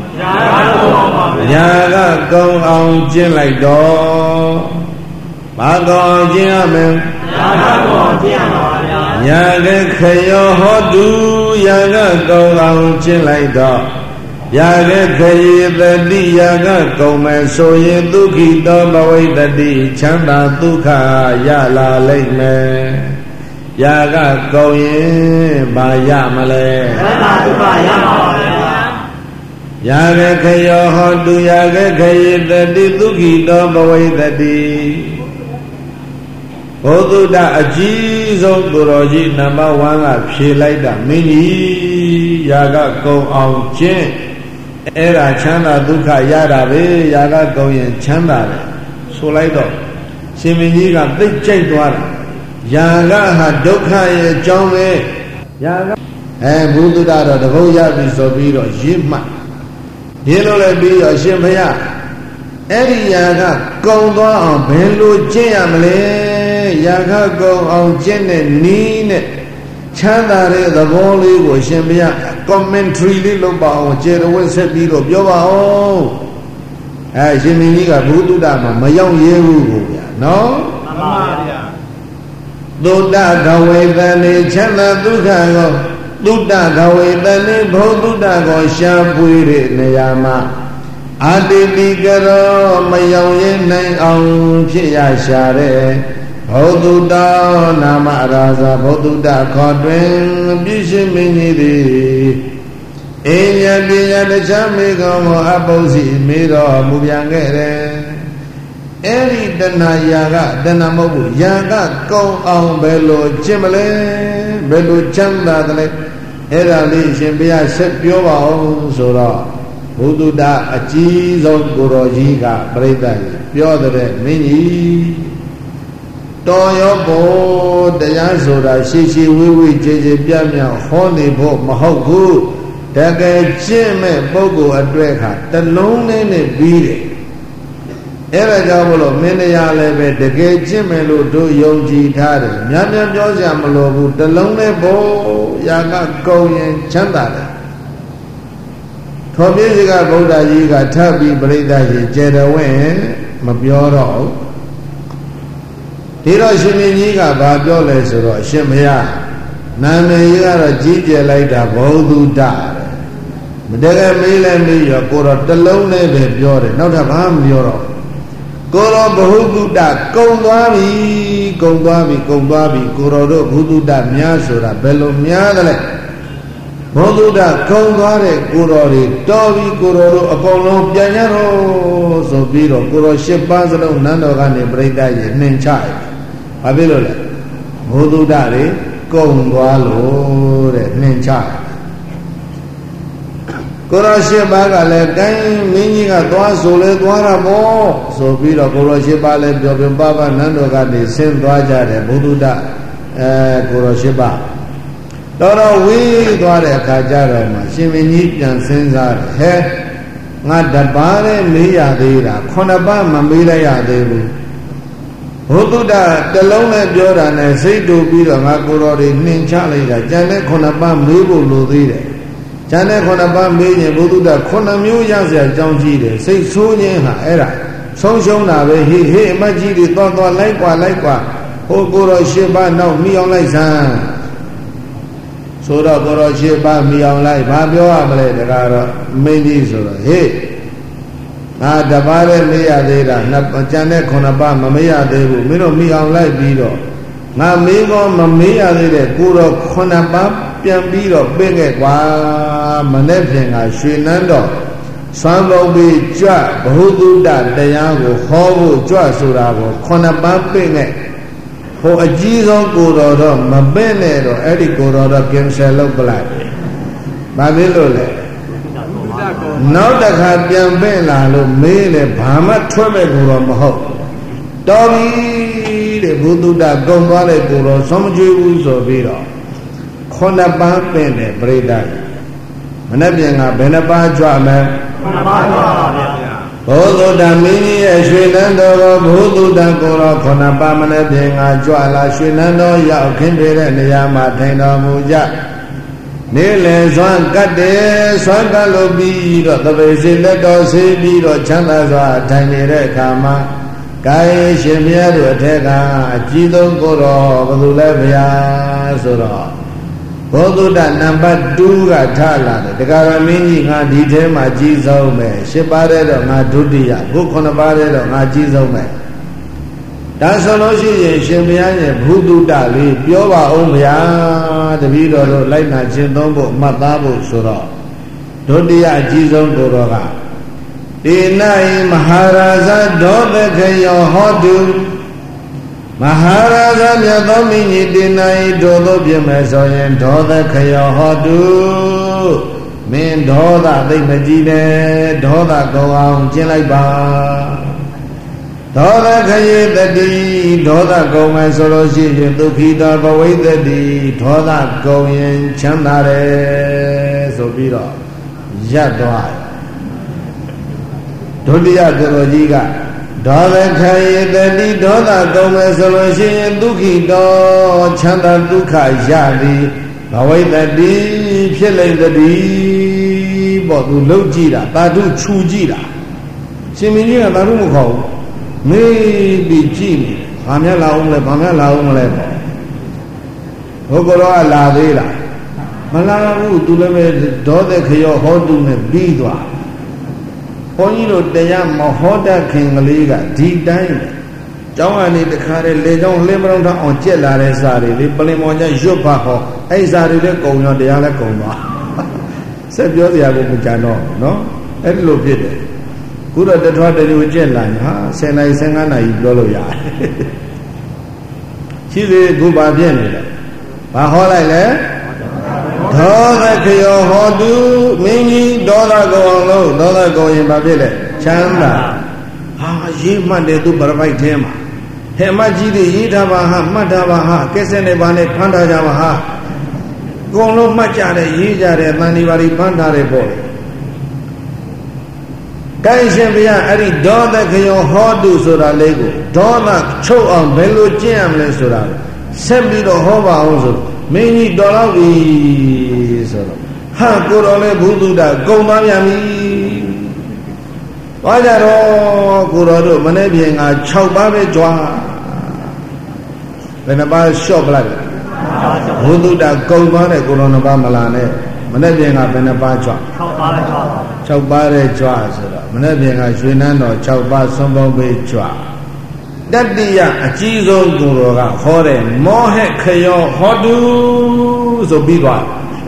ယာကကုံအောင်ကျင့်လိုက်တော်ဘာကုံအောင်ကျင့်ရမယ်ယာကကုံအောင်ကျင့်ရပါဗျာယာကခယောဟောတုယာကကုံအောင်ကျင့်လိုက်တော်ယာကခယေတတိယာကကုံမဲ့ဆိုရင်ဒုက္ခိတောဘဝိတတိချမ်းသာဒုက္ခရလာလိမ့်မယ်ယာကကုံရင်ဘာရမလဲချမ်းသာဒုက္ခရမှာပါဗျာယာကခယောဟောတုယာကခယေတတိဒုက္ခိတောဘဝိတတိဘုသုဒ္ဓအကြီးဆုံးကိုတော်ကြီးနံပါတ်1ကဖြေလိုက်တာမင်းကြီးယာကကုံအောင်ကျင့်အဲ့ဒါချမ်းသာဒုက္ခရတာပဲယာကကုံရင်ချမ်းသာတယ်ဆိုလိုက်တော့ရှင်မင်းကြီးကသိကြိုက်သွားတာယာကဟာဒုက္ခရဲ့အကြောင်းပဲယာကဘုသုဒ္ဓတော့တပုတ်ရပြီဆိုပြီးတော့ရစ်မှတ်ရစ်လို့လည်းပြီးတော့ရှင်ဘုရားအဲ့ဒီယာကကုံသွားအောင်ဘယ်လိုကျင့်ရမလဲယာကကုံအောင်ကျင့်တဲ့နီးနဲ့ချမ်းသာတဲ့သဘောလေးကိုရှင်ဘုရား commentary လေးလုပ်ပါအောင်ကျေတော်ဝက်ဆက်ပြီးတော့ပြောပါအောင်ရှင်မင်းကြီးကဘုသုဒ္ဓမှာမရောက်ရဲဘူးကိုဗျာနော်မှန်ပါဗျာသုဒ္ဓကဝေတနေချမ်းသာဒုက္ခကိုသုဒ္ဓကဝေတနေဘုသုဒ္ဓကိုရှားပွေတဲ့နေရာမှာအာတိတိကရောမယောင်ရင်နိုင်အောင်ဖြစ်ရရှာတဲ့ဘုသုတ္တနာမရာဇဘုသုတ္တခေါ်တွင်ပြည့်စုံမင်းကြီးသည်အင်းရပညာတခြားမေကောမောအပုစီမေတော်မူပြန်ခဲ့တယ်အဲ့ဒီတဏယာကတဏမဟုတ်ဘူးယာကကုံအောင်ဘယ်လိုကျင့်မလဲဘယ်လိုချမ်းသာတယ်လဲအဲ့ဒါလေးရှင်ဘုရားဆက်ပြောပါအောင်ဆိုတော့ဘုသုတ္တအကြီးဆုံးကိုတော်ကြီးကပြိဿကြီးပြောတဲ့မင်းကြီးတော်ရောဘောတရားဆိုတာရှိရှိဝိဝိကြည်ကြည်ပြတ်မြောက်ဟောနေဖို့မဟုတ်ဘူးတကယ်ကျင့်မဲ့ပုဂ္ဂိုလ်အတွက်ခါတလုံးနဲ့ပြီးတယ်အဲ့ဒါကြောင့်မလို့မင်းတရားလည်းပဲတကယ်ကျင့်မယ်လို့တို့ယုံကြည်ထားတယ်များများပြောကြမလို့ဘူးတလုံးနဲ့ဘောယာကကုံရင်ချမ်းသာတယ်ထောပြည့်စကဗုဒ္ဓကြီးကထပ်ပြီးပြိဿကြီးကျေတော်ဝင်မပြောတော့ဒီတော့ရှင်မင်းကြီးကဘာပြောလဲဆိုတော့အရှင်မရနာမည်ကြီးကတော့ကြီးကျယ်လိုက်တာဘုသုတ္တမတကယ်မေးလဲမေးရောကိုတော့တလုံးနဲ့ပဲပြောတယ်နောက်ထပ်ဘာမှမပြောတော့ကိုတော့ဘုသုတ္တကုံသွားပြီကိုတော်တို့ဘုသုတ္တများဆိုတာဘယ်လိုများသလဲဘုသုတ္တကုံသွားတဲ့ကိုတော်တွေတော်ပြီကိုတော်တို့အကုန်လုံးပြန်ရတော့ဆိုပြီးတော့ကိုတော်၈ပါးစလုံးနန်းတော်ကနေပြိဿရေနှင်ချရဘာဖြစ်လို့လဲဘုသုတ္တတွေကုံသွားလို့တဲ့နှင်ချရကိုရောရှိပါကလည်းကိုင်းမင်းကြီးကသွားဆိုလေသွားတာပေါ့ဆိုပြီးတော့ကိုရောရှိပါလည်းပြောပြပပနန်းတော်ကနေဆင်းသွားကြတယ်ဘုဒ္ဓကိုရောရှိပါတော်ဝေးသွားတဲ့အခါကျတော့မှရှင်မင်းကြီးပြန်စဉ်းစားတယ်ဟဲ့ငါတပါးနဲ့မေးရသေးတာ9ပါးမမေးလိုက်ရသေးဘူးဘုဒ္ဓတလုံးနဲ့ပြောတာနဲ့စိတ်တူပြီးတော့ငါကိုရောတွေနှင်ချလိုက်တာကျန်တဲ့9ပါးမေးဖို့လိုသေးတယ်ကျန်တဲ့9ပါးမေးရင်ဘုဒ္ဓ9မျိုးရเสียအကြောင်းကြီးတယ်စိတ်ဆိုးခြင်းဟာအဲ့ဒါဆုံးရှုံးတာပဲဟေးအမတ်ကြီးတွေသွားလိုက်กว่าဟိုကိုရော10ပါးနောက်မိအောင်လိုက်စမ်းဆိုတော့ကိုရော10ပါးမိအောင်လိုက်ဘာပြောရမလဲတကားတော့မင်းကြီးဆိုတော့ဟေးငါတပါးလည်းမေးရသေးတာကျန်တဲ့9ပါးမမေးရသေးဘူးမင်းတို့မိအောင်လိုက်ပြီးတော့ငါမေးကောမမေးရသေးတဲ့ကိုရော9ပါးပြန်ပြီးတော့ပြင်ခဲ့ကွာမနေ့ပြင်ကရွှေနန်းတော်စွမ်းပုံပြီးကြွဘဟုတုတတရားကိုဟောဖို့ကြွဆိုတာကို9ပါးပြင်ခဲ့ဟိုအကြီးဆုံးကိုတော်တော့မပင့်နဲ့တော့အဲ့ဒီကိုတော်တော့ကင်ဆယ်လုပ်ပလိုက်ဘာဖြစ်လို့လဲနောက်တစ်ခါပြန်ပင့်လာလို့မေးလေဘာမှထွက်မဲ့ကိုတော်မဟုတ်တော်ပြီတဲ့ဘုသူတ္တကုံသွားတဲ့ကိုတော်ဆုံးမကြွဘူးဆိုပြီးတော့9ပါးပင့်တယ်ပြိတ္တမနေ့ပြန်ကဘယ်နှပါးကြွမယ်9ပါးကြွပါဗျာဘုသုတ္တမင်းကြီးရဲ့ရွှေနန်းတော်ကိုဘုသုတ္တကိုရော9ပါးမနေ့ပြန်ကကြွလာရွှေနန်းတော်ရောက်ခင်းပြတဲ့နေရာမှာထိုင်တော်မူကြနေလေစွမ်းကတ်တယ်စွမ်းကတ်လို့ပြီးတော့တပိစီလက်တော်ဆေးပြီးတော့ချမ်းသာစွာထိုင်နေတဲ့အခါမှာကာယရှင်မြတ်တို့အထက်ကအကြီးဆုံးကိုရောဘယ်သူလဲဗျာဆိုတော့ဘောဓုတ္တနံပါတ်2ကထလာတယ်တရားရမင်းကြီးငါဒီထဲမှာကြီးဆုံးပဲ10ပါးတဲ့တော့ငါဒုတိယခု9ပါးတဲ့တော့ငါကြီးဆုံးပဲဒါဆိုလို့ရှိရင်ရှင်ဘုရားရဲ့ဘုဒ္ဓတလေးပြောပါအောင်ဗျာတပည့်တော်တို့လိုက်နာခြင်းသုံးဖို့မှတ်သားဖို့ဆိုတော့ဒုတိယအကြီးဆုံးကိုတော်ကတေနဟိမဟာရာဇဒောသခေယောဟောတုမဟာရာဇမြတ်သောမင်းကြီးတေနဟိတို့သို့ပြမယ်ဆိုရင်ဒောသခေယောဟောတုမင်းဒေါသသိမကြည့်နဲ့ဒေါသကောအောင်ကျင့်လိုက်ပါဒေါသခယေတတိဒေါသကုံမယ်ဆိုလို့ရှိရင်ဒုက္ခိတဘဝိတတိဒေါသကုံရင်ချမ်းသာတယ်ဆိုပြီးတော့ရပ်သွားဒုတိယကိုယ်ကြီးကဒေါသခယေတတိဒေါသကုံမယ်ဆိုလို့ရှိရင်ဒုက္ခိတချမ်းသာဒုက္ခရသည်ဘဝိတတိဖြစ်လိမ့်တည်းပေါ့သူလှုပ်ကြည့်တာတာတုခြူကြည့်တာရှင်မင်းကြီးကတာတုမခေါ်ဘူးမေးပြီးကြည့်နေဘာများလာအောင်လဲဘာများလာအောင်လဲပေါ့ဘုကောကလာသေးလားမလာဘူးသူလည်းပဲဒေါသခရောဟောတုနဲ့ပြီးသွားဘုန်းကြီးတို့တရားမဟောတတ်ခင်ကလေးကဒီတိုင်းကျောင်းကနေတခါတည်းလေကျောင်းလင်းမလုံးတော့အောင်ကြက်လာတဲ့စာတွေလေပလင်မော်ကျရွတ်ပါဟောအဲ့စာတွေလည်းကုံရောတရားလည်းကုံသွားဆက်ပြောစရာကိုမကြံတော့နော်အဲ့ဒီလိုဖြစ်တယ်ခုတော့တထွားတညိုကျက်လာဟာ10နိုင်15နိုင်ပြောလို့ရတယ်ရှိသေးခုပါပြည့်နေတယ်ဘာဟောလိုက်လဲဒေါသခယောဟောတုမင်းကြီးဒေါသကုံအောင်လို့ဒေါသကုံရင်ဘာဖြစ်လဲချမ်းသာဟာရေးမှတ်တယ်သူပရပိုက်ထဲမှာဟဲ့မကြီးတွေရေးထားပါဟာမှတ်ထားပါဟာကဲစက်နေပါနဲ့ဖမ်းထားကြပါဟာအကုန်လုံးမှတ်ကြတယ်ရေးကြတယ်တန်ဒီပါရီဖမ်းထားတယ်ပေါ့ကိုင်းရှင်ဘုရားအဲ့ဒီဒေါသခယောဟောတုဆိုတာလေးကိုဒေါသချုပ်အောင်ဘယ်လိုကျင့်ရမလဲဆိုတာဆက်ပြီးတော့ဟောပါအောင်ဆိုမင်းကြီးတော်တော့ပြီဆိုတော့ဟာကိုတော်လည်းဘုသူတ္တဂုံသွားပြန်ပြီဘာကြတော့ကိုတော်တို့မနေ့ပြင်က6ပါးပဲကြွားဘယ်နှပါးလျှော့ပလိုက်ဘုသူတ္တဂုံသွားတဲ့ကိုတော်2ပါးမလာနဲ့မနေ့ပြင်ကဘယ်နှပါးကြွား6ပါးကြွား6ပါးတဲ့ကြွားဆိုတော့မနေ့ပြင်ကရွှေနန်းတော်6ပါးဆုံးပေါင်းပေးကြွားတတိယအကြီးဆုံးကိုတော်ကဟောတဲ့မောဟခယောဟောတုဆိုပြီးသွား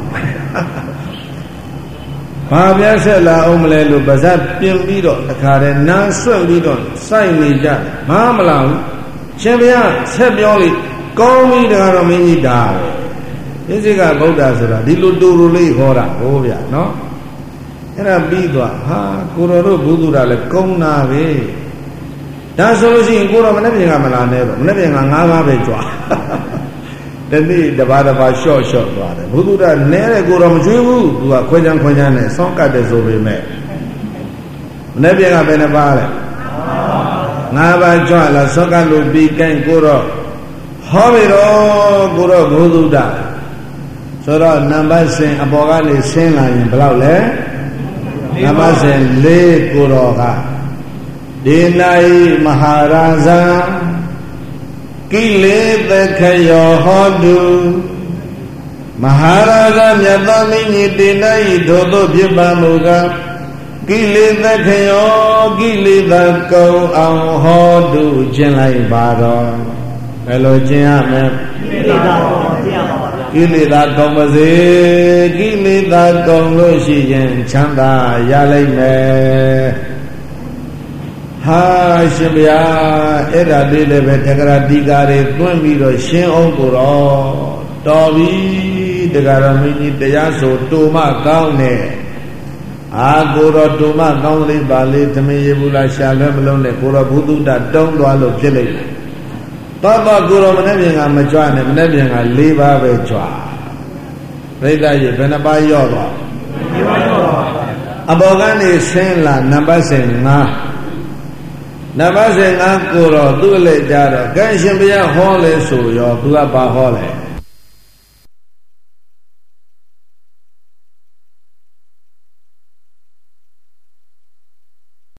ဘာပြဆက်လာအောင်မလဲလို့ပါဇက်ပြင်ပြီးတော့တခါတည်းနားဆွက်ပြီးတော့စိုက်နေကြမမလာဘူးရှင်ဘုရားဆက်ပြောလိကောင်းပြီတရားတော်မင်းကြီးဒါပဲဣဇိကဗုဒ္ဓဆိုတာဒီလိုတူတူလေးဟောတာဟောဗျာနော်အဲ့ဒါပြီးသွားဟာကိုတော်တို့ဘုသူရလည်းကုန်းနာပဲဒါဆိုလို့ရှိရင်ကိုတော်မနေ့ပြင်ကမလာနဲ့တော့မနေ့ပြင်က9ပါးပဲကြွားတနေ့တပါးရှော့သွားတယ်ဘုသူရနဲတဲ့ကိုတော်မကျွေးဘူးသူကခွဲချမ်းနဲ့ဆောင်းကတ်တယ်ဆိုပေမဲ့မနေ့ပြင်ကဘယ်နှပါးလဲ9ပါးကြွားလာဆောင်းကတ်လို့ပြီးကဲကိုတော်ဟောပြီတော့ကိုတော်ဘုသူရဆိုတော့နံပါတ်စဉ်အပေါ်ကနေဆင်းလာရင်ဘယ်လောက်လဲနံပါတ်စဉ်4ကိုတော်ကဒေနာယိမဟာရာဇာကိလေသခယောဟောတုမဟာရာဇမြတ်သောမင်းကြီးဒေနာယိထိုသို့ဖြစ်ပါမူကားကိလေသခယောကိလေသာကုံအောင်ဟောတုကျင့်လိုက်ပါတော့ဘယ်လိုကျင့်ရမလဲကိလေသာကုံကျင့်ရပါပါကိလေသာကုံပါစေကိလေသာကုံလို့ရှိရင်ချမ်းသာရလိမ့်မယ်ဟာရှင်ဗျာအဲ့ဒါလေးလည်းပဲတက္ကရာတိကာတွေတွန့်ပြီးတော့ရှင်းအောင်ကိုတော့တော်ပြီတက္ကရာမင်းကြီးတရားဆိုတူမကောင်းတယ်အာကိုတော့တူမကောင်းလေးပါလေသမင်ရဘူးလားရှာလွဲမလုံးနဲ့ကိုတော့ဘုသူတ္တတုံးသွားလို့ဖြစ်လိုက်တယ်တော့ကိုတော်မနေ့ပြင်ကမကြွနဲ့မနေ့ပြင်က4ပါးပဲကြွပြိဿကြီးဘယ်နှပါးရော့သွား4ပါးရော့သွားအပေါ်ကနေဆင်းလာနံပါတ်စဉ်5နံပါတ်စဉ်5ကိုတော့သူ့အလက်ကြတော့ကဲရှင်ဘုရားဟောလဲဆိုရောသူကဘာဟောလဲ